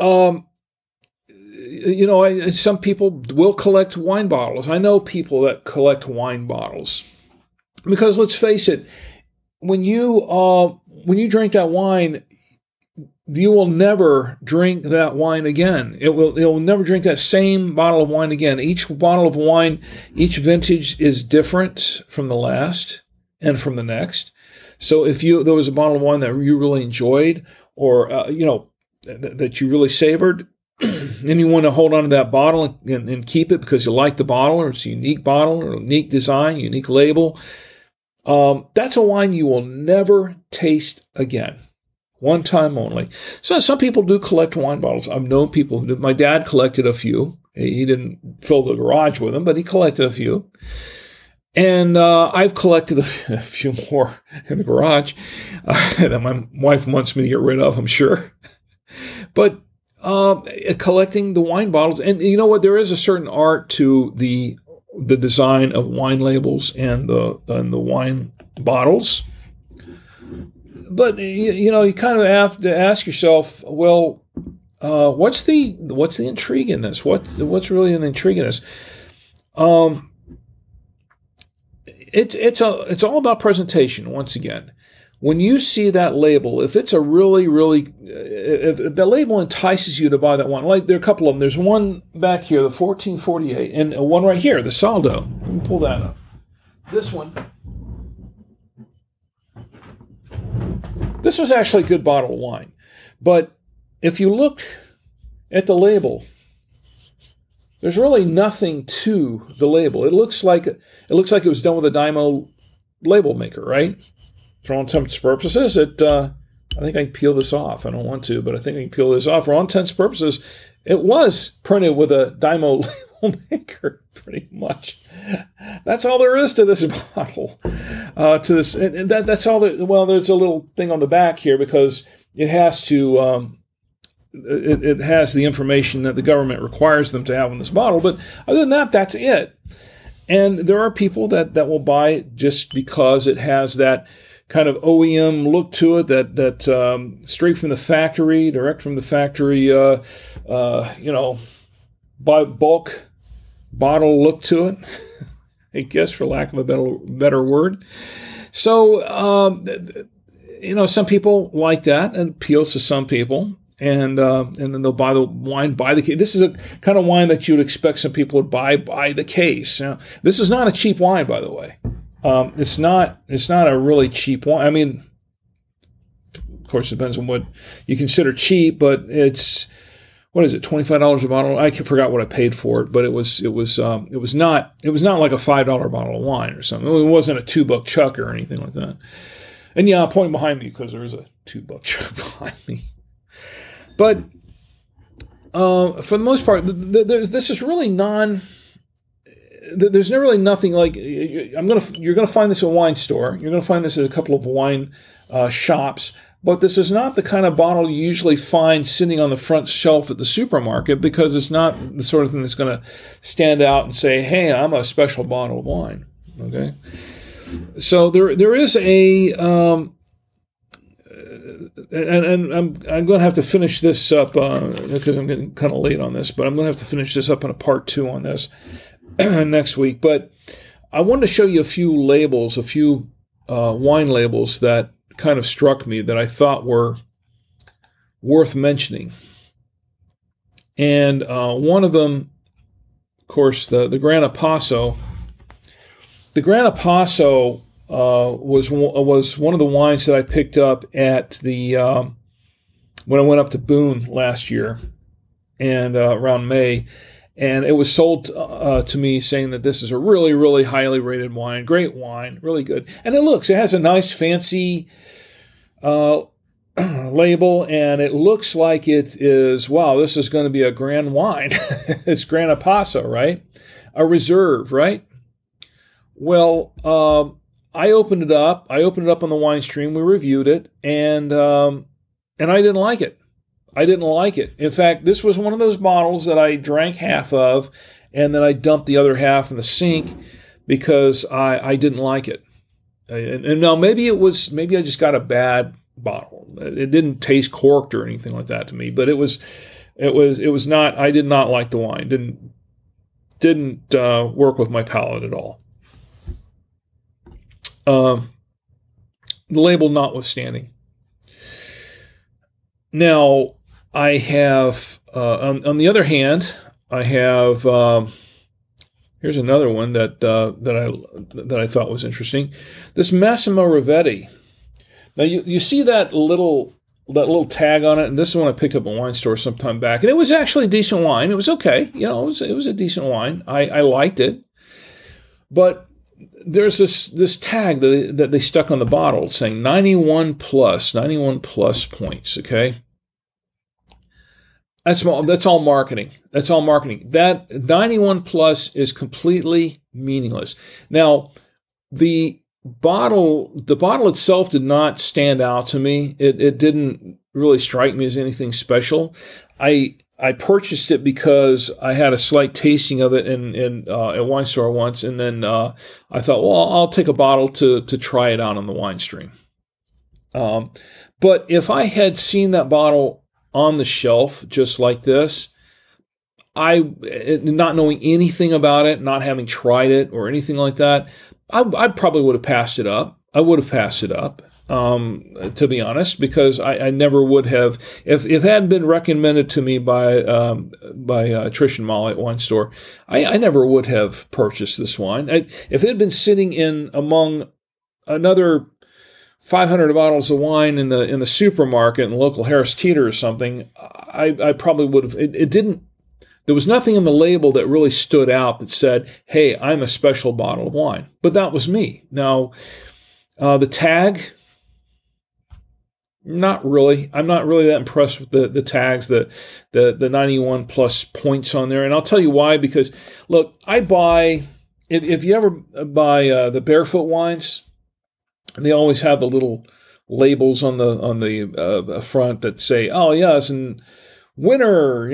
some people will collect wine bottles. I know people that collect wine bottles because let's face it, when you drink that wine, you will never drink that wine again. It will never drink that same bottle of wine again. Each bottle of wine, each vintage is different from the last and from the next. So if there was a bottle of wine that you really enjoyed, or that you really savored, and you want to hold on to that bottle and keep it because you like the bottle, or it's a unique bottle, or a unique design, unique label, that's a wine you will never taste again. One time only. So some people do collect wine bottles. I've known people who do. My dad collected a few. He didn't fill the garage with them, but he collected a few. And I've collected a few more in the garage that my wife wants me to get rid of, I'm sure. But collecting the wine bottles, and you know what? There is a certain art to the design of wine labels and the wine bottles. But you kind of have to ask yourself, well, what's the intrigue in this? What's really the intrigue in this? It's all about presentation. Once again, when you see that label, if it's a really, if the label entices you to buy that wine, like there are a couple of them. There's one back here, the 1448, and one right here, the Saldo. Let me pull that up. This one. This was actually a good bottle of wine. But if you look at the label, there's really nothing to the label. It looks like it was done with a Dymo label maker, right? For all intents and purposes, I think I can peel this off. I don't want to, but I think I can peel this off. For all intents and purposes, it was printed with a Dymo label maker, pretty much. That's all there is to this bottle. That's all. Well, there's a little thing on the back here because it has to. It has the information that the government requires them to have in this bottle. But other than that, that's it. And there are people that will buy it just because it has that kind of OEM look to it, that straight from the factory, direct from the factory, by bulk bottle look to it, I guess, for lack of a better word. So, some people like that. It appeals to some people. And then they'll buy the wine by the case. This is a kind of wine that you would expect some people would buy by the case. Now, this is not a cheap wine, by the way. It's not a really cheap wine. I mean, of course, it depends on what you consider cheap, but it's, what is it, $25 a bottle? I forgot what I paid for it, but it was not like a $5 bottle of wine or something. It wasn't a $2 chuck or anything like that. And yeah, I'm pointing behind me because there is a $2 chuck behind me. But for the most part, this is really there's never really nothing like you're gonna find this at a wine store. You're gonna find this at a couple of wine shops. But this is not the kind of bottle you usually find sitting on the front shelf at the supermarket, because it's not the sort of thing that's going to stand out and say, "Hey, I'm a special bottle of wine." Okay, so there is a, and I'm going to have to finish this up because I'm getting kind of late on this, but I'm going to have to finish this up in a part 2 on this next week. But I wanted to show you a few labels, a few wine labels that kind of struck me that I thought were worth mentioning. And one of them, of course, the Grana Paso. The Grana Paso was one of the wines that I picked up at the when I went up to Boone last year, and around May. And it was sold to me saying that this is a really, really highly rated wine. Great wine, really good. And it has a nice fancy label, and it looks like it is, wow, this is going to be a grand wine. It's Grana Paso, right? A reserve, right? Well, I opened it up. I opened it up on the wine stream. We reviewed it, and I didn't like it. I didn't like it. In fact, this was one of those bottles that I drank half of, and then I dumped the other half in the sink because I didn't like it. And now maybe I just got a bad bottle. It didn't taste corked or anything like that to me, but it was not. I did not like the wine. Didn't work with my palate at all. The label notwithstanding. Now, I have, on the other hand, I have, here's another one that I thought was interesting. This Massimo Rivetti. Now, you see that little tag on it, and this is one I picked up at a wine store some time back, and it was actually a decent wine. It was okay. It was a decent wine. I liked it. But there's this tag that they stuck on the bottle saying 91 plus points, okay? That's all marketing. That's all marketing. That 91 plus is completely meaningless. Now, the bottle itself did not stand out to me. It didn't really strike me as anything special. I purchased it because I had a slight tasting of it in at a wine store once, and then I thought, well, I'll take a bottle to try it out on the wine stream. But if I had seen that bottle on the shelf just like this, not knowing anything about it, not having tried it or anything like that, I probably would have passed it up. I would have passed it up, to be honest, because I never would have, if it hadn't been recommended to me by Trish and Molly at Wine Store, I never would have purchased this wine. If it had been sitting in among another 500 bottles of wine in the supermarket, in the local Harris Teeter or something, I probably would have. It didn't. There was nothing in the label that really stood out that said, "Hey, I'm a special bottle of wine." But that was me. Now, the tag, not really. I'm not really that impressed with the tags, the 91 plus points on there, and I'll tell you why. Because look, I buy if you ever buy the Barefoot wines. And they always have the little labels on the front that say, "Oh yes, and winner,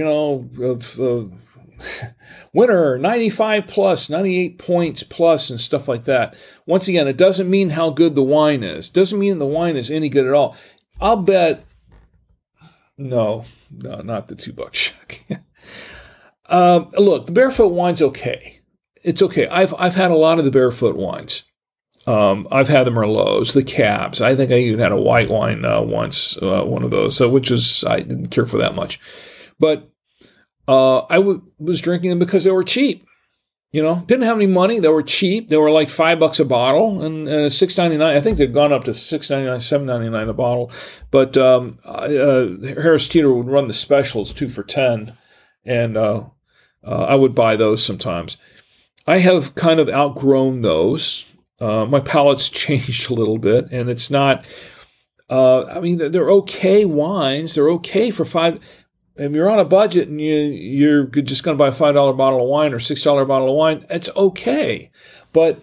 winner 95 plus, 98 points plus," and stuff like that. Once again, it doesn't mean how good the wine is. Doesn't mean the wine is any good at all. I'll bet. No, not the $2 check. Look, the Barefoot wine's okay. It's okay. I've had a lot of the Barefoot wines. I've had the Merlots, the Cabs. I think I even had a white wine once, one of those, which I didn't care for that much. But I was drinking them because they were cheap. Didn't have any money. They were cheap. They were like $5 a bottle, and $6.99. I think they've gone up to $6.99, $7.99 a bottle. But Harris Teeter would run the specials 2 for $10, and I would buy those sometimes. I have kind of outgrown those. My palate's changed a little bit, and it's not. They're okay wines. They're okay for $5. if you're on a budget and you're just going to buy a $5 bottle of wine or $6 bottle of wine, it's okay. But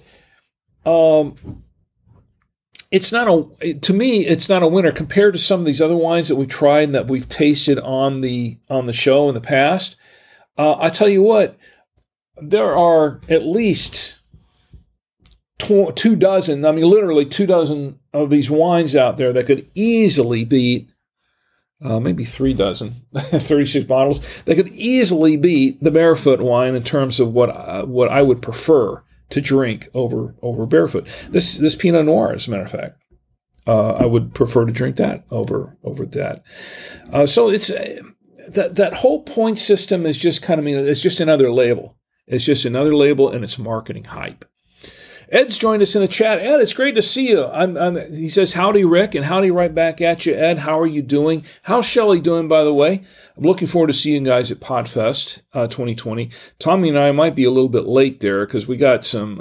it's not to me, it's not a winner compared to some of these other wines that we've tried and that we've tasted on the show in the past. I tell you what, there are at least 2 dozen, I mean, literally 2 dozen of these wines out there that could easily beat, maybe 3 dozen, 36 bottles, that could easily beat the Barefoot wine in terms of what I would prefer to drink over Barefoot. This Pinot Noir, as a matter of fact, I would prefer to drink that over that. So it's that whole point system is just kind of, it's just another label. It's just another label, and it's marketing hype. Ed's joined us in the chat. Ed, it's great to see you. He says, howdy, Rick, and howdy right back at you, Ed. How are you doing? How's Shelly doing, by the way? I'm looking forward to seeing you guys at PodFest 2020. Tommy and I might be a little bit late there because we got some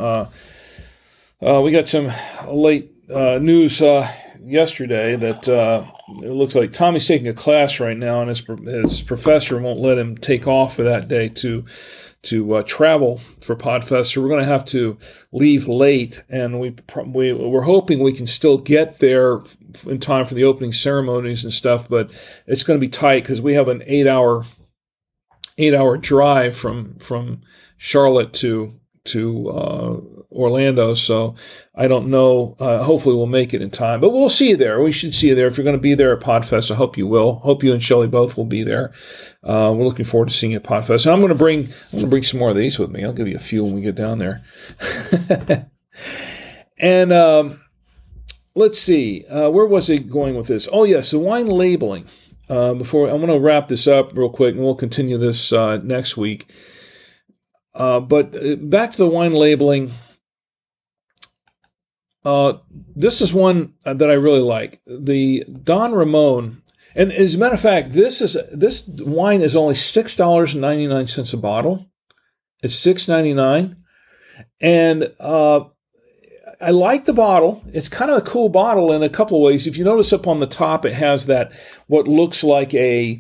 late news yesterday that it looks like Tommy's taking a class right now, and his professor won't let him take off for that day to travel for PodFest, so we're going to have to leave late, and we're hoping we can still get there in time for the opening ceremonies and stuff, but it's going to be tight because we have an 8-hour drive from Charlotte to Orlando, so I don't know. Hopefully we'll make it in time, but we'll see you there. We should see you there. If you're going to be there at PodFest, I hope you will. Hope you and Shelly both will be there. We're looking forward to seeing you at PodFest. And I'm going to bring some more of these with me. I'll give you a few when we get down there. And let's see. Where was it going with this? Oh, yes, the wine labeling. Before I'm going to wrap this up real quick, and we'll continue this next week. But back to the wine labeling. This is one that I really like. The Don Ramon, and as a matter of fact, this wine is only $6.99 a bottle. It's $6.99, and I like the bottle. It's kind of a cool bottle in a couple of ways. If you notice up on the top, it has that what looks like a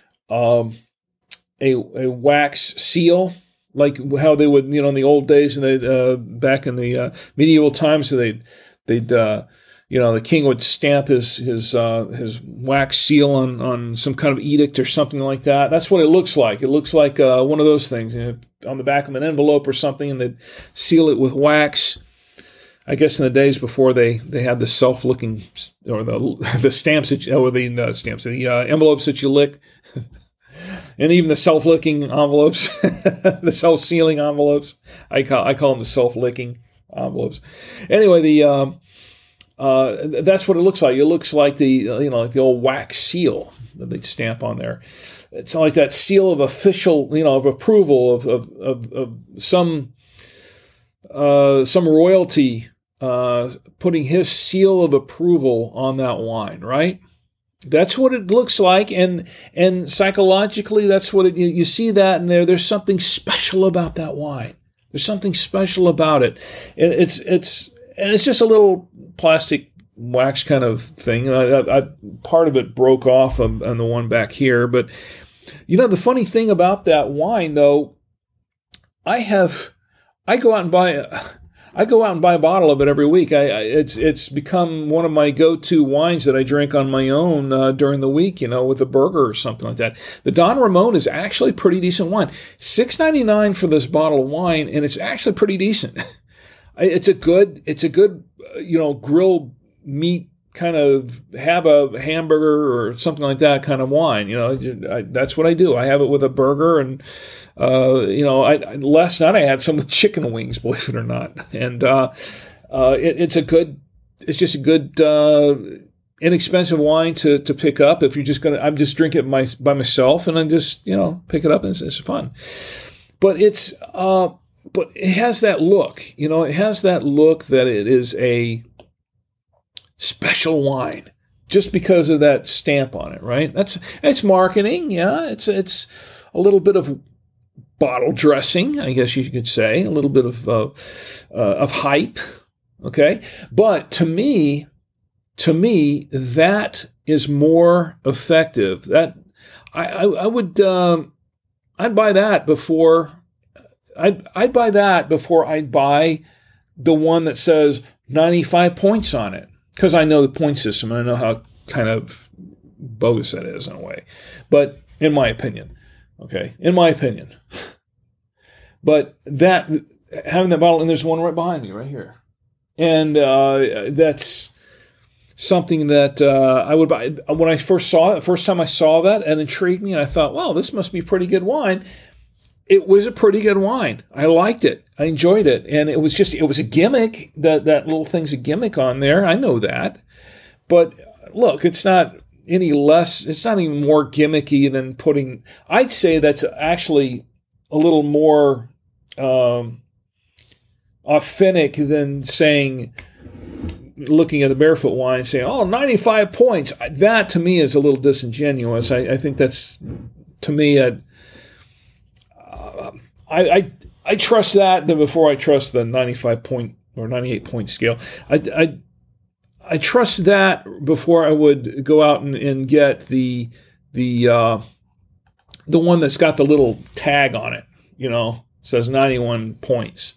wax seal. Like how they would, in the old days, and back in the medieval times, they'd the king would stamp his wax seal on some kind of edict or something like that. That's what it looks like. It looks like one of those things on the back of an envelope or something, and they'd seal it with wax. I guess in the days before they had the self-licking or the stamps the envelopes that you lick. And even the self-licking envelopes, the self-sealing envelopes, I call them the self-licking envelopes. Anyway, that's what it looks like. It looks like like the old wax seal that they stamp on there. It's like that seal of official, of approval of some royalty putting his seal of approval on that wine, right? That's what it looks like, and psychologically, that's what you see that in there. There's something special about that wine. There's something special about it. And it's just a little plastic wax kind of thing. Part of it broke off on the one back here, but the funny thing about that wine, though, I go out and buy a bottle of it every week. It's become one of my go-to wines that I drink on my own during the week, with a burger or something like that. The Don Ramon is actually pretty decent wine. $6.99 for this bottle of wine, and it's actually pretty decent. It's a good grilled meat kind of have a hamburger or something like that kind of wine. That's what I do. I have it with a burger, and last night I had some with chicken wings, believe it or not. And it's just a good inexpensive wine to pick up if you're just I'm just drinking it by myself, and I just pick it up, and it's fun. But but it has that look. It has that look that it is a special wine just because of that stamp on it, right? It's marketing, yeah. It's a little bit of bottle dressing, I guess you could say, a little bit of hype, okay? But to me, that is more effective. I would I'd buy that before I'd buy that before I'd buy the one that says 95 points on it, because I know the point system and I know how kind of bogus that is in a way. But in my opinion, but that having that bottle, and there's one right behind me right here, and that's something that I would buy. When I first saw it, the first time I saw that, it intrigued me, and I thought, well, this must be pretty good wine. It was a pretty good wine. I liked it. I enjoyed it. And it was a gimmick. That little thing's a gimmick on there. I know that. But look, it's not any less, it's not even more gimmicky than putting, I'd say that's actually a little more authentic than saying, looking at the Barefoot wine and saying, 95 points. That to me is a little disingenuous. I think that's, to me, I trust that before I trust the 95 point or 98 point scale. I trust that before I would go out and get the one that's got the little tag on it, says 91 points.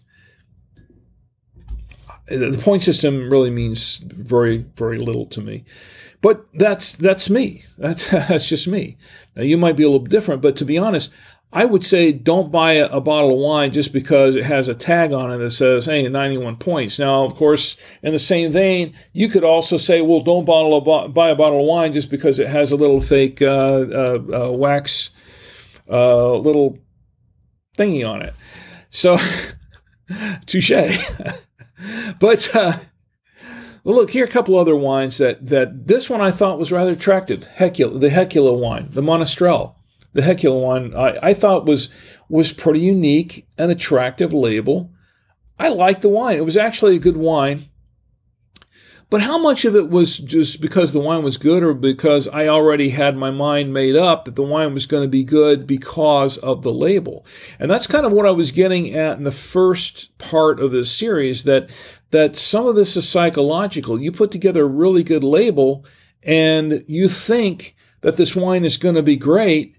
The point system really means very, very little to me. But that's me. That's just me. Now, you might be a little different, but to be honest, I would say don't buy a bottle of wine just because it has a tag on it that says, hey, 91 points. Now, of course, in the same vein, you could also say, well, don't buy a bottle of wine just because it has a little fake wax little thingy on it. So, touche. But, well, look, here are a couple other wines that this one I thought was rather attractive. The Hecula wine, the Monastrell. The Hecula wine I thought was pretty unique, an attractive label. I liked the wine. It was actually a good wine. But how much of it was just because the wine was good, or because I already had my mind made up that the wine was going to be good because of the label? And that's kind of what I was getting at in the first part of this series, that some of this is psychological. You put together a really good label and you think that this wine is going to be great.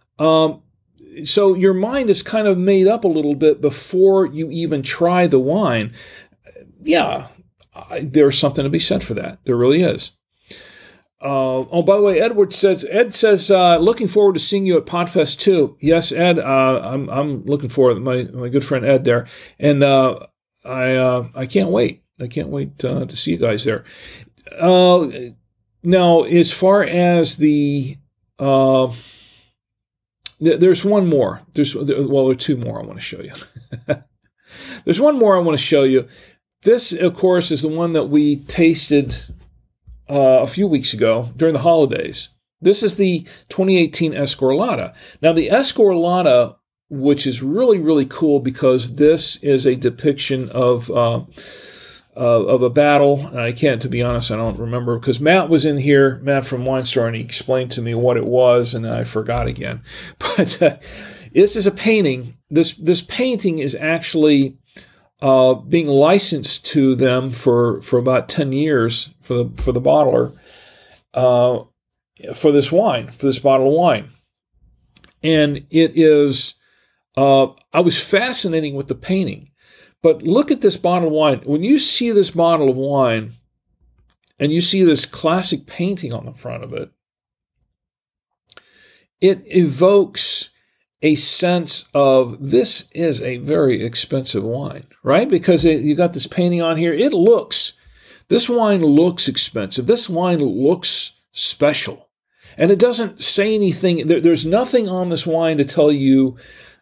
So your mind is kind of made up a little bit before you even try the wine. Yeah, there's something to be said for that. There really is. By the way, Ed says, looking forward to seeing you at Podfest 2. Yes, Ed, I'm looking forward, my good friend Ed there. And I can't wait. I can't wait to see you guys there. Now, as far as the... there's one more. There are two more I want to show you. There's one more I want to show you. This, of course, is the one that we tasted a few weeks ago during the holidays. This is the 2018 Escarlata. Now, the Escarlata, which is really, really cool because this is a depiction of a battle. And I can't, to be honest, I don't remember, because Matt was in here, Matt from Wine Store, and he explained to me what it was, and I forgot again. But this is a painting. This painting is actually being licensed to them for about 10 years for the bottler for this wine, for this bottle of wine. And it is, I was fascinating with the painting. But look at this bottle of wine. When you see this bottle of wine and you see this classic painting on the front of it, it evokes a sense of this is a very expensive wine, right? Because you got this painting on here. This wine looks expensive. This wine looks special. And it doesn't say anything. There's nothing on this wine to tell you,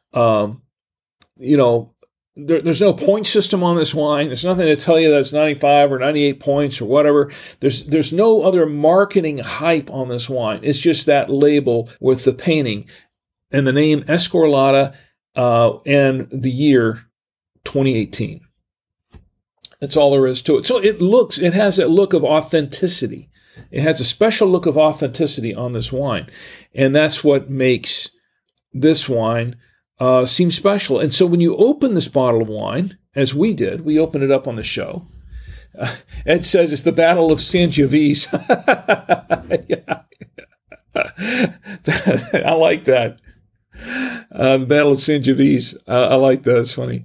there's no point system on this wine. There's nothing to tell you that it's 95 or 98 points or whatever. There's no other marketing hype on this wine. It's just that label with the painting and the name Escarlata and the year 2018. That's all there is to it. So it has that look of authenticity. It has a special look of authenticity on this wine. And that's what makes this wine seem special. And so when you open this bottle of wine, as we did, we opened it up on the show. Ed says it's the Battle of Sangiovese. Yeah. I like that. The Battle of Sangiovese. I like that. It's funny.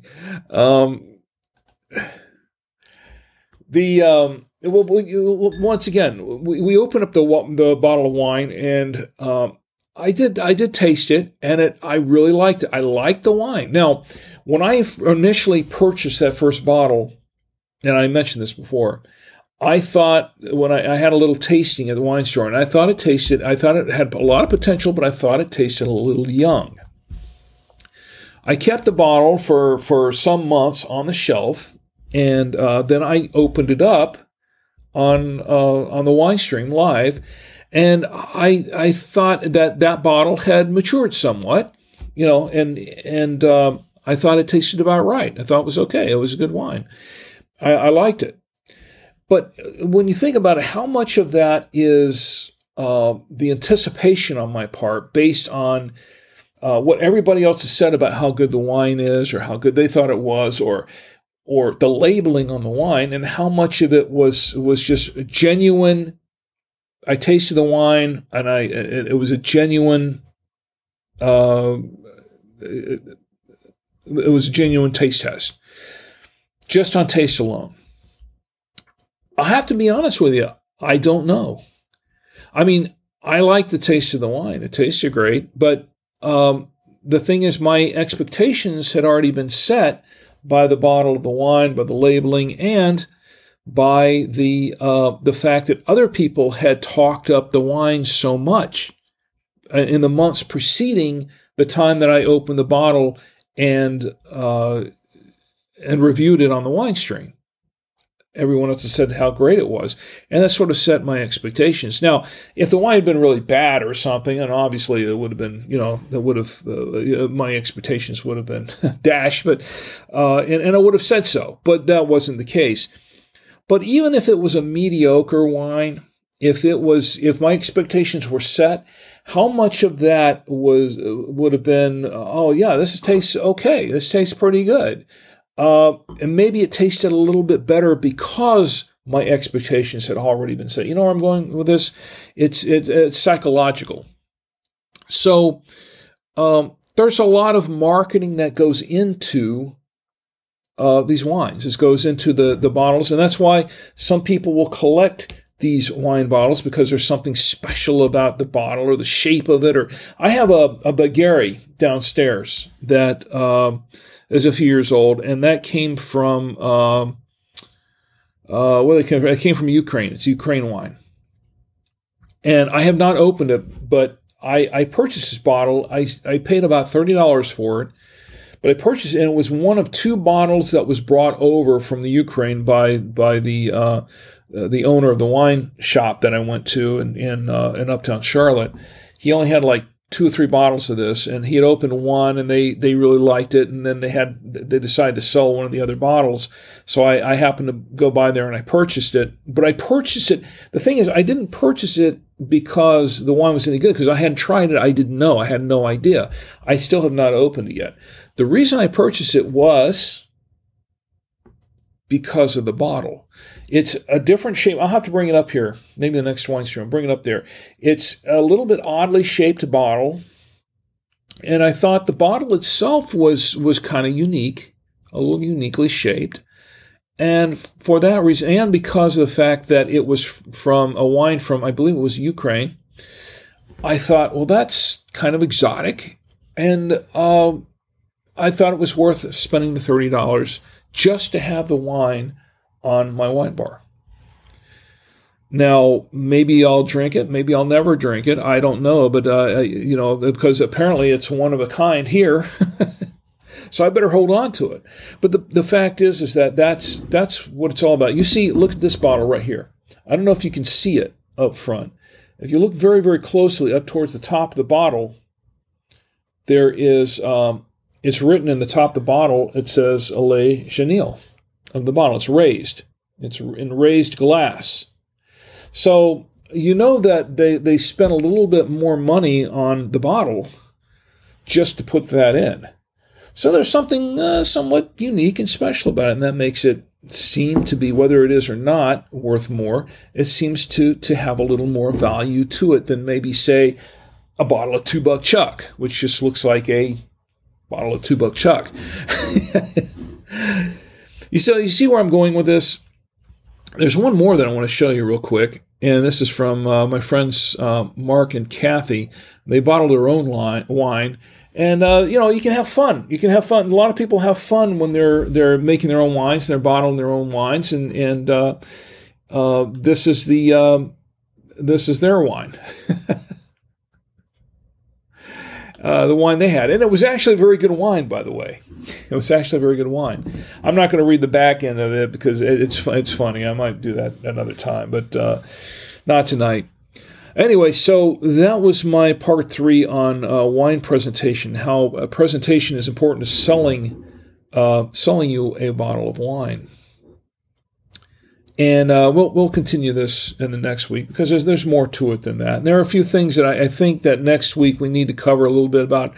Once again, we open up the bottle of wine, and I did taste it, and I really liked it. I liked the wine. Now, when I initially purchased that first bottle, and I mentioned this before, I thought when I had a little tasting at the wine store, and I thought it had a lot of potential, but I thought it tasted a little young. I kept the bottle for some months on the shelf, and then I opened it up on the wine stream live, and I thought that bottle had matured somewhat, and I thought it tasted about right. I thought it was okay. It was a good wine. I liked it. But when you think about it, how much of that is the anticipation on my part based on what everybody else has said about how good the wine is, or how good they thought it was, or the labeling on the wine, and how much of it was just genuine. I tasted the wine, and it was a genuine. It was a genuine taste test, just on taste alone. I have to be honest with you. I don't know. I mean, I like the taste of the wine. It tasted great, but the thing is, my expectations had already been set by the bottle of the wine, by the labeling, and by the fact that other people had talked up the wine so much in the months preceding the time that I opened the bottle and reviewed it on the wine stream. Everyone else has said how great it was, and that sort of set my expectations. Now, if the wine had been really bad or something, and obviously it would have been, my expectations would have been dashed, but and I would have said so, but that wasn't the case. But even if it was a mediocre wine, if my expectations were set, how much of that would have been, oh yeah, this tastes okay, this tastes pretty good. And maybe it tasted a little bit better because my expectations had already been set. You know where I'm going with this? It's psychological. So there's a lot of marketing that goes into these wines. This goes into the bottles, and that's why some people will collect these wine bottles, because there's something special about the bottle or the shape of it. Or I have a Bulgari downstairs that is a few years old, and that came from it came from Ukraine. It's Ukraine wine, and I have not opened it, but I purchased this bottle. I paid about $30 for it, but I purchased it, and it was one of two bottles that was brought over from the Ukraine by the owner of the wine shop that I went to in Uptown Charlotte. He only had like 2 or 3 bottles of this, and he had opened one, and they really liked it, and then they decided to sell one of the other bottles. So I happened to go by there and I purchased it. But I purchased it. The thing is, I didn't purchase it because the wine was any good, because I hadn't tried it. I didn't know. I had no idea. I still have not opened it yet. The reason I purchased it was because of the bottle. It's a different shape. I'll have to bring it up here. Maybe the next wine stream. Bring it up there. It's a little bit oddly shaped bottle. And I thought the bottle itself was kind of unique, a little uniquely shaped. And for that reason, and because of the fact that it was from a wine from, I believe it was Ukraine, I thought, well, that's kind of exotic. And I thought it was worth spending the $30 just to have the wine on my wine bar. Now, maybe I'll drink it. Maybe I'll never drink it. I don't know. But, because apparently it's one of a kind here. So I better hold on to it. But the fact is that that's what it's all about. You see, look at this bottle right here. I don't know if you can see it up front. If you look very, very closely up towards the top of the bottle, there is, it's written in the top of the bottle, it says Allez Gentil of the bottle. It's raised. It's in raised glass. So you know that they spent a little bit more money on the bottle just to put that in. So there's something somewhat unique and special about it, and that makes it seem to be, whether it is or not worth more, it seems to have a little more value to it than maybe, say, a bottle of $2 Chuck, which just looks like a bottle of $2 Chuck. You see where I'm going with this? There's one more that I want to show you real quick, and this is from my friends Mark and Kathy. They bottle their own wine, and you can have fun. You can have fun. A lot of people have fun when they're making their own wines and they're bottling their own wines, and this is their wine. The wine they had. And it was actually a very good wine, by the way. It was actually a very good wine. I'm not going to read the back end of it because it's funny. I might do that another time, but not tonight. Anyway, so that was my part 3 on wine presentation, how a presentation is important to selling you a bottle of wine. And we'll continue this in the next week because there's more to it than that. And there are a few things that I think that next week we need to cover a little bit about,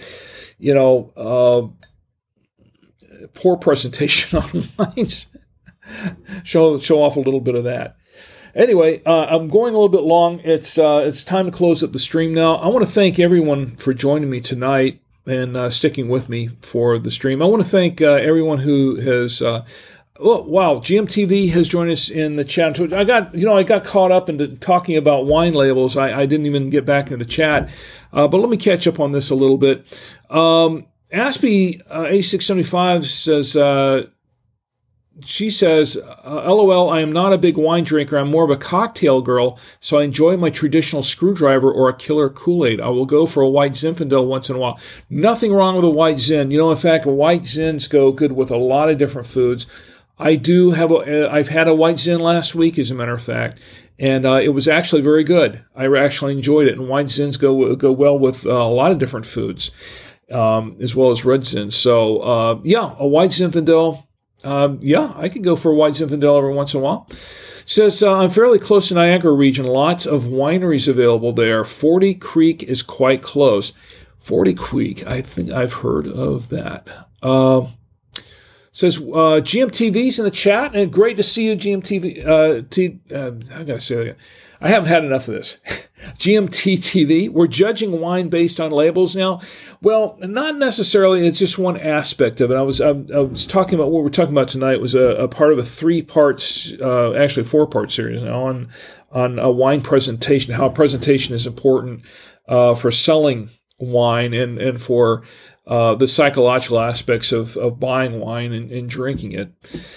poor presentation on wines. show off a little bit of that. Anyway, I'm going a little bit long. It's time to close up the stream now. I want to thank everyone for joining me tonight and sticking with me for the stream. I want to thank everyone who has. Oh, wow, GMTV has joined us in the chat. I got caught up into talking about wine labels. I didn't even get back into the chat. But let me catch up on this a little bit. Aspie 8675 says, she says, LOL, I am not a big wine drinker. I'm more of a cocktail girl, so I enjoy my traditional screwdriver or a killer Kool-Aid. I will go for a white Zinfandel once in a while. Nothing wrong with a white Zin. In fact, white Zins go good with a lot of different foods. I've had a white Zin last week, as a matter of fact, and it was actually very good. I actually enjoyed it, and white Zins go well with a lot of different foods, as well as red Zins. So, a white Zinfandel, I could go for a white Zinfandel every once in a while. Says, I'm fairly close to Niagara region, lots of wineries available there. 40 Creek is quite close. 40 Creek, I think I've heard of that. Says, GMTV's in the chat, and great to see you, GMTV. I gotta say it again. I haven't had enough of this. GMT-TV, we're judging wine based on labels now. Well, not necessarily. It's just one aspect of it. I was talking about what we're talking about tonight was a part of a 3-part, actually 4-part series now on a wine presentation, how presentation is important for selling wine and for the psychological aspects of buying wine and drinking it.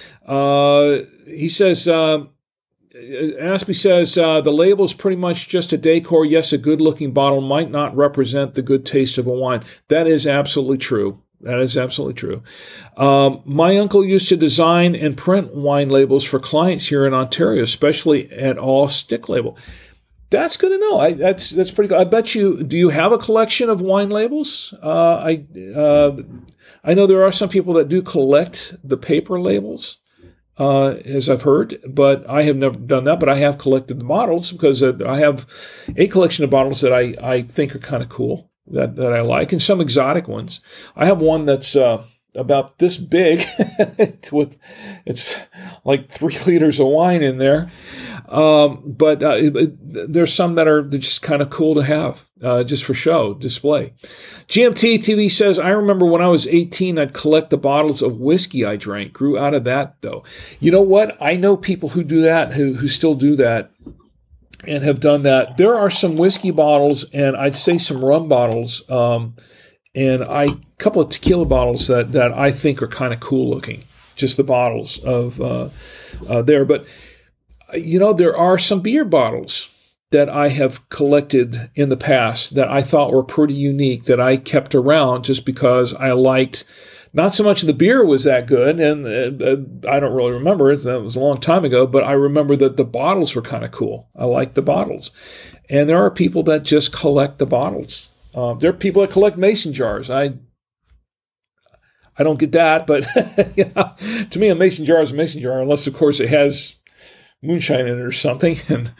He says, Aspie says, the label is pretty much just a decor. Yes, a good-looking bottle might not represent the good taste of a wine. That is absolutely true. That is absolutely true. My uncle used to design and print wine labels for clients here in Ontario, especially at all stick label. That's good to know. That's pretty good. I bet you. Do you have a collection of wine labels? I know there are some people that do collect the paper labels, as I've heard, but I have never done that. But I have collected the bottles because I have a collection of bottles that I think are kind of cool that I like, and some exotic ones. I have one that's about this big, it's like 3 liters of wine in there. But there's some that are just kind of cool to have, just for show, display. GMT TV says, I remember when I was 18, I'd collect the bottles of whiskey I drank. Grew out of that, though. You know what? I know people who do that, who still do that and have done that. There are some whiskey bottles, and I'd say some rum bottles, and a couple of tequila bottles that I think are kind of cool looking. Just the bottles of there. But there are some beer bottles that I have collected in the past that I thought were pretty unique that I kept around just because I liked, not so much the beer was that good, and I don't really remember it. That was a long time ago, but I remember that the bottles were kind of cool. I like the bottles. And there are people that just collect the bottles. There are people that collect mason jars. I don't get that, but to me, a mason jar is a mason jar, unless, of course, it has moonshine in it or something. And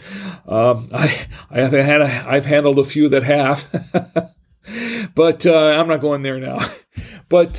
I've handled a few that have, but I'm not going there now. But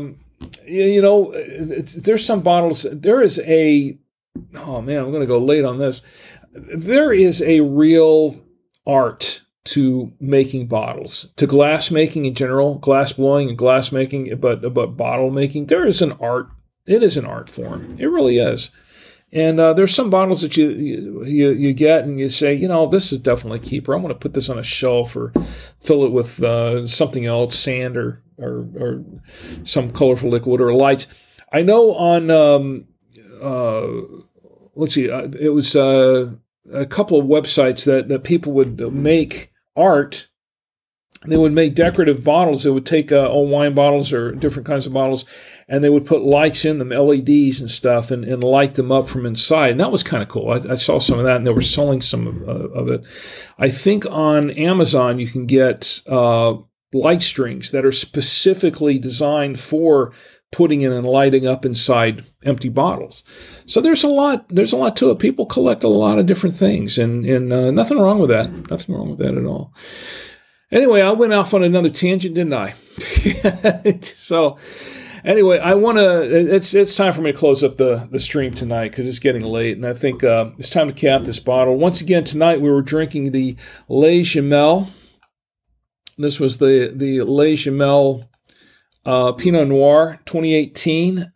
there's some bottles. There is I'm going to go late on this. There is a real art to making bottles, to glass making in general, glass blowing and glass making, but bottle making. There is an art. It is an art form. It really is. And there's some bottles that you get and you say, this is definitely a keeper. I'm going to put this on a shelf or fill it with something else, sand or some colorful liquid or lights. I know on, let's see, it was a couple of websites that people would make art. They would make decorative bottles. They would take old wine bottles or different kinds of bottles, and they would put lights in them, LEDs and stuff, and light them up from inside. And that was kind of cool. I saw some of that, and they were selling some of it. I think on Amazon you can get light strings that are specifically designed for putting in and lighting up inside empty bottles. So there's a lot to it. People collect a lot of different things, and nothing wrong with that. Nothing wrong with that at all. Anyway, I went off on another tangent, didn't I? So, anyway, it's time for me to close up the stream tonight because it's getting late, and I think it's time to cap this bottle. Once again, tonight we were drinking the Les Jumelles. This was the Les Jumelles Pinot Noir 2018.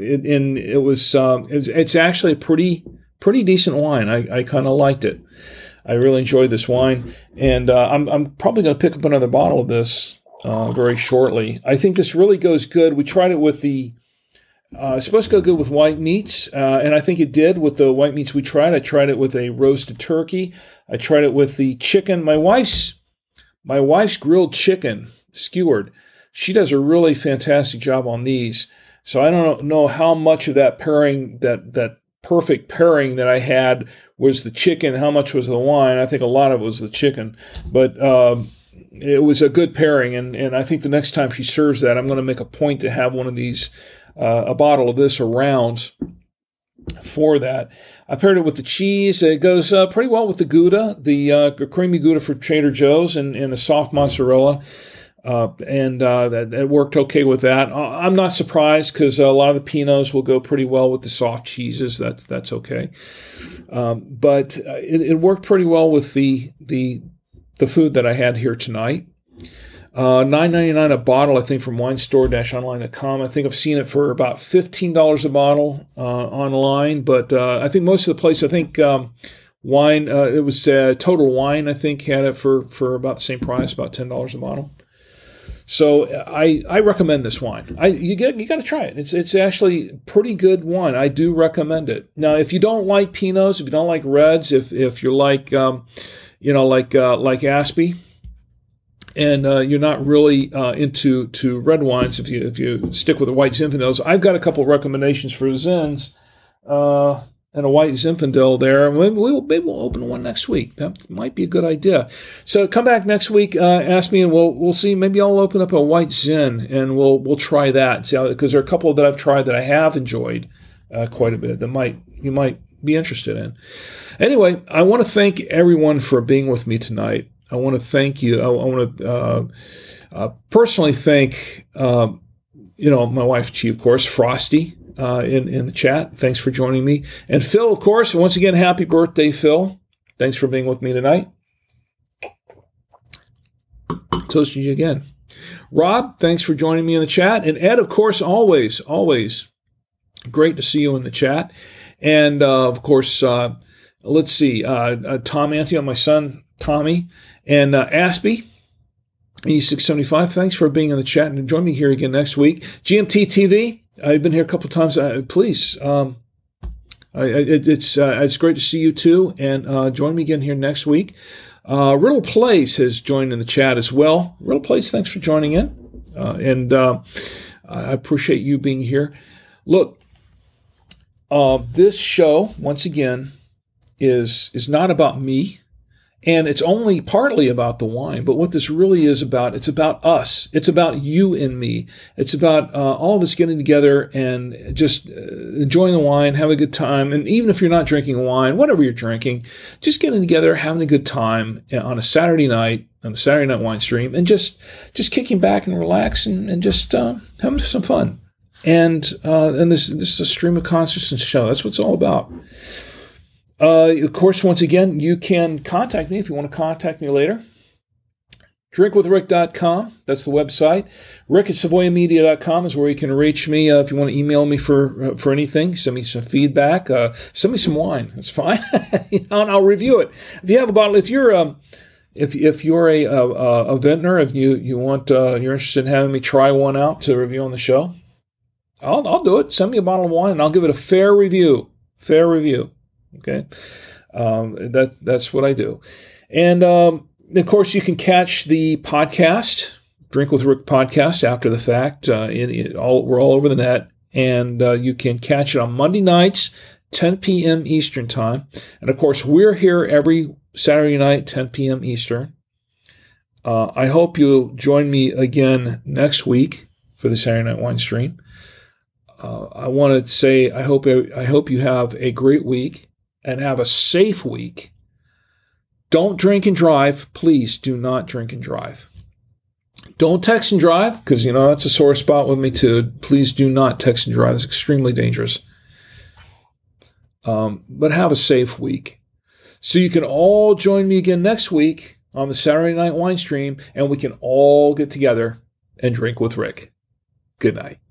It's actually a pretty decent wine. I kind of liked it. I really enjoyed this wine, and I'm probably going to pick up another bottle of this very shortly. I think this really goes good. We tried it with it's supposed to go good with white meats, and I think it did with the white meats we tried. I tried it with a roasted turkey. I tried it with the chicken. My wife's grilled chicken, skewered. She does a really fantastic job on these. So I don't know how much of that pairing, that perfect pairing that I had was the chicken, how much was the wine. I think a lot of it was the chicken, but it was a good pairing, and I think the next time she serves that, I'm going to make a point to have one of these, a bottle of this around for that. I paired it with the cheese. It goes pretty well with the Gouda, the creamy Gouda for Trader Joe's, and a soft mozzarella. That worked okay with that. I'm not surprised because a lot of the Pinots will go pretty well with the soft cheeses. That's okay. But it worked pretty well with the food that I had here tonight. $9.99 a bottle, I think, from winestore-online.com. I think I've seen it for about $15 a bottle online, but I think most of the place, wine, it was Total Wine, I think, had it for about the same price, about $10 a bottle. So I recommend this wine. You got to try it. It's actually pretty good wine. I do recommend it. Now, if you don't like Pinots, if you don't like reds, if you're like like Aspie, and you're not really into red wines, if you stick with the white Zinfandels, I've got a couple of recommendations for Zins. And a white Zinfandel there. Maybe we'll open one next week. That might be a good idea. So come back next week, ask me, and we'll see. Maybe I'll open up a white Zin, and we'll try that. Because there are a couple that I've tried that I have enjoyed quite a bit that you might be interested in. Anyway, I want to thank everyone for being with me tonight. I want to thank you. I want to personally thank my wife, Chi, of course, Frosty. In the chat. Thanks for joining me. And Phil, of course, once again, happy birthday, Phil. Thanks for being with me tonight. Toast to you again. Rob, thanks for joining me in the chat. And Ed, of course, always great to see you in the chat. And, of course, let's see, Tom Antio, my son, Tommy, and Aspie, E675, thanks for being in the chat. And join me here again next week. GMT TV, I've been here a couple of times. Please, it's great to see you too, and join me again here next week. Riddle Place has joined in the chat as well. Riddle Place, thanks for joining in, and I appreciate you being here. Look, this show once again is not about me. And it's only partly about the wine, but what this really is about, it's about us. It's about you and me. It's about all of us getting together and just enjoying the wine, having a good time. And even if you're not drinking wine, whatever you're drinking, just getting together, having a good time on a Saturday night, on the Saturday Night Wine Stream, and just kicking back and relaxing and just having some fun. And this is a stream of consciousness show. That's what it's all about. Of course, once again, you can contact me if you want to contact me later. drinkwithrick.com. That's the website. Rick at SavoyaMedia.com is where you can reach me if you want to email me for anything. Send me some feedback. Send me some wine. It's fine. And I'll review it. If you have a bottle, if you're a vintner, if you want you're interested in having me try one out to review on the show, I'll do it. Send me a bottle of wine and I'll give it a fair review. Fair review. Okay, that's what I do. And of course, you can catch the podcast, Drink with Rick podcast, after the fact. We're all over the net, and you can catch it on Monday nights, 10 p.m. Eastern time. And of course, we're here every Saturday night, 10 p.m. Eastern. I hope you'll join me again next week for the Saturday Night Wine Stream. I want to say I hope you have a great week and have a safe week. Don't drink and drive. Please do not drink and drive. Don't text and drive, because, that's a sore spot with me too. Please do not text and drive. It's extremely dangerous. But have a safe week. So you can all join me again next week on the Saturday Night Wine Stream, and we can all get together and drink with Rick. Good night.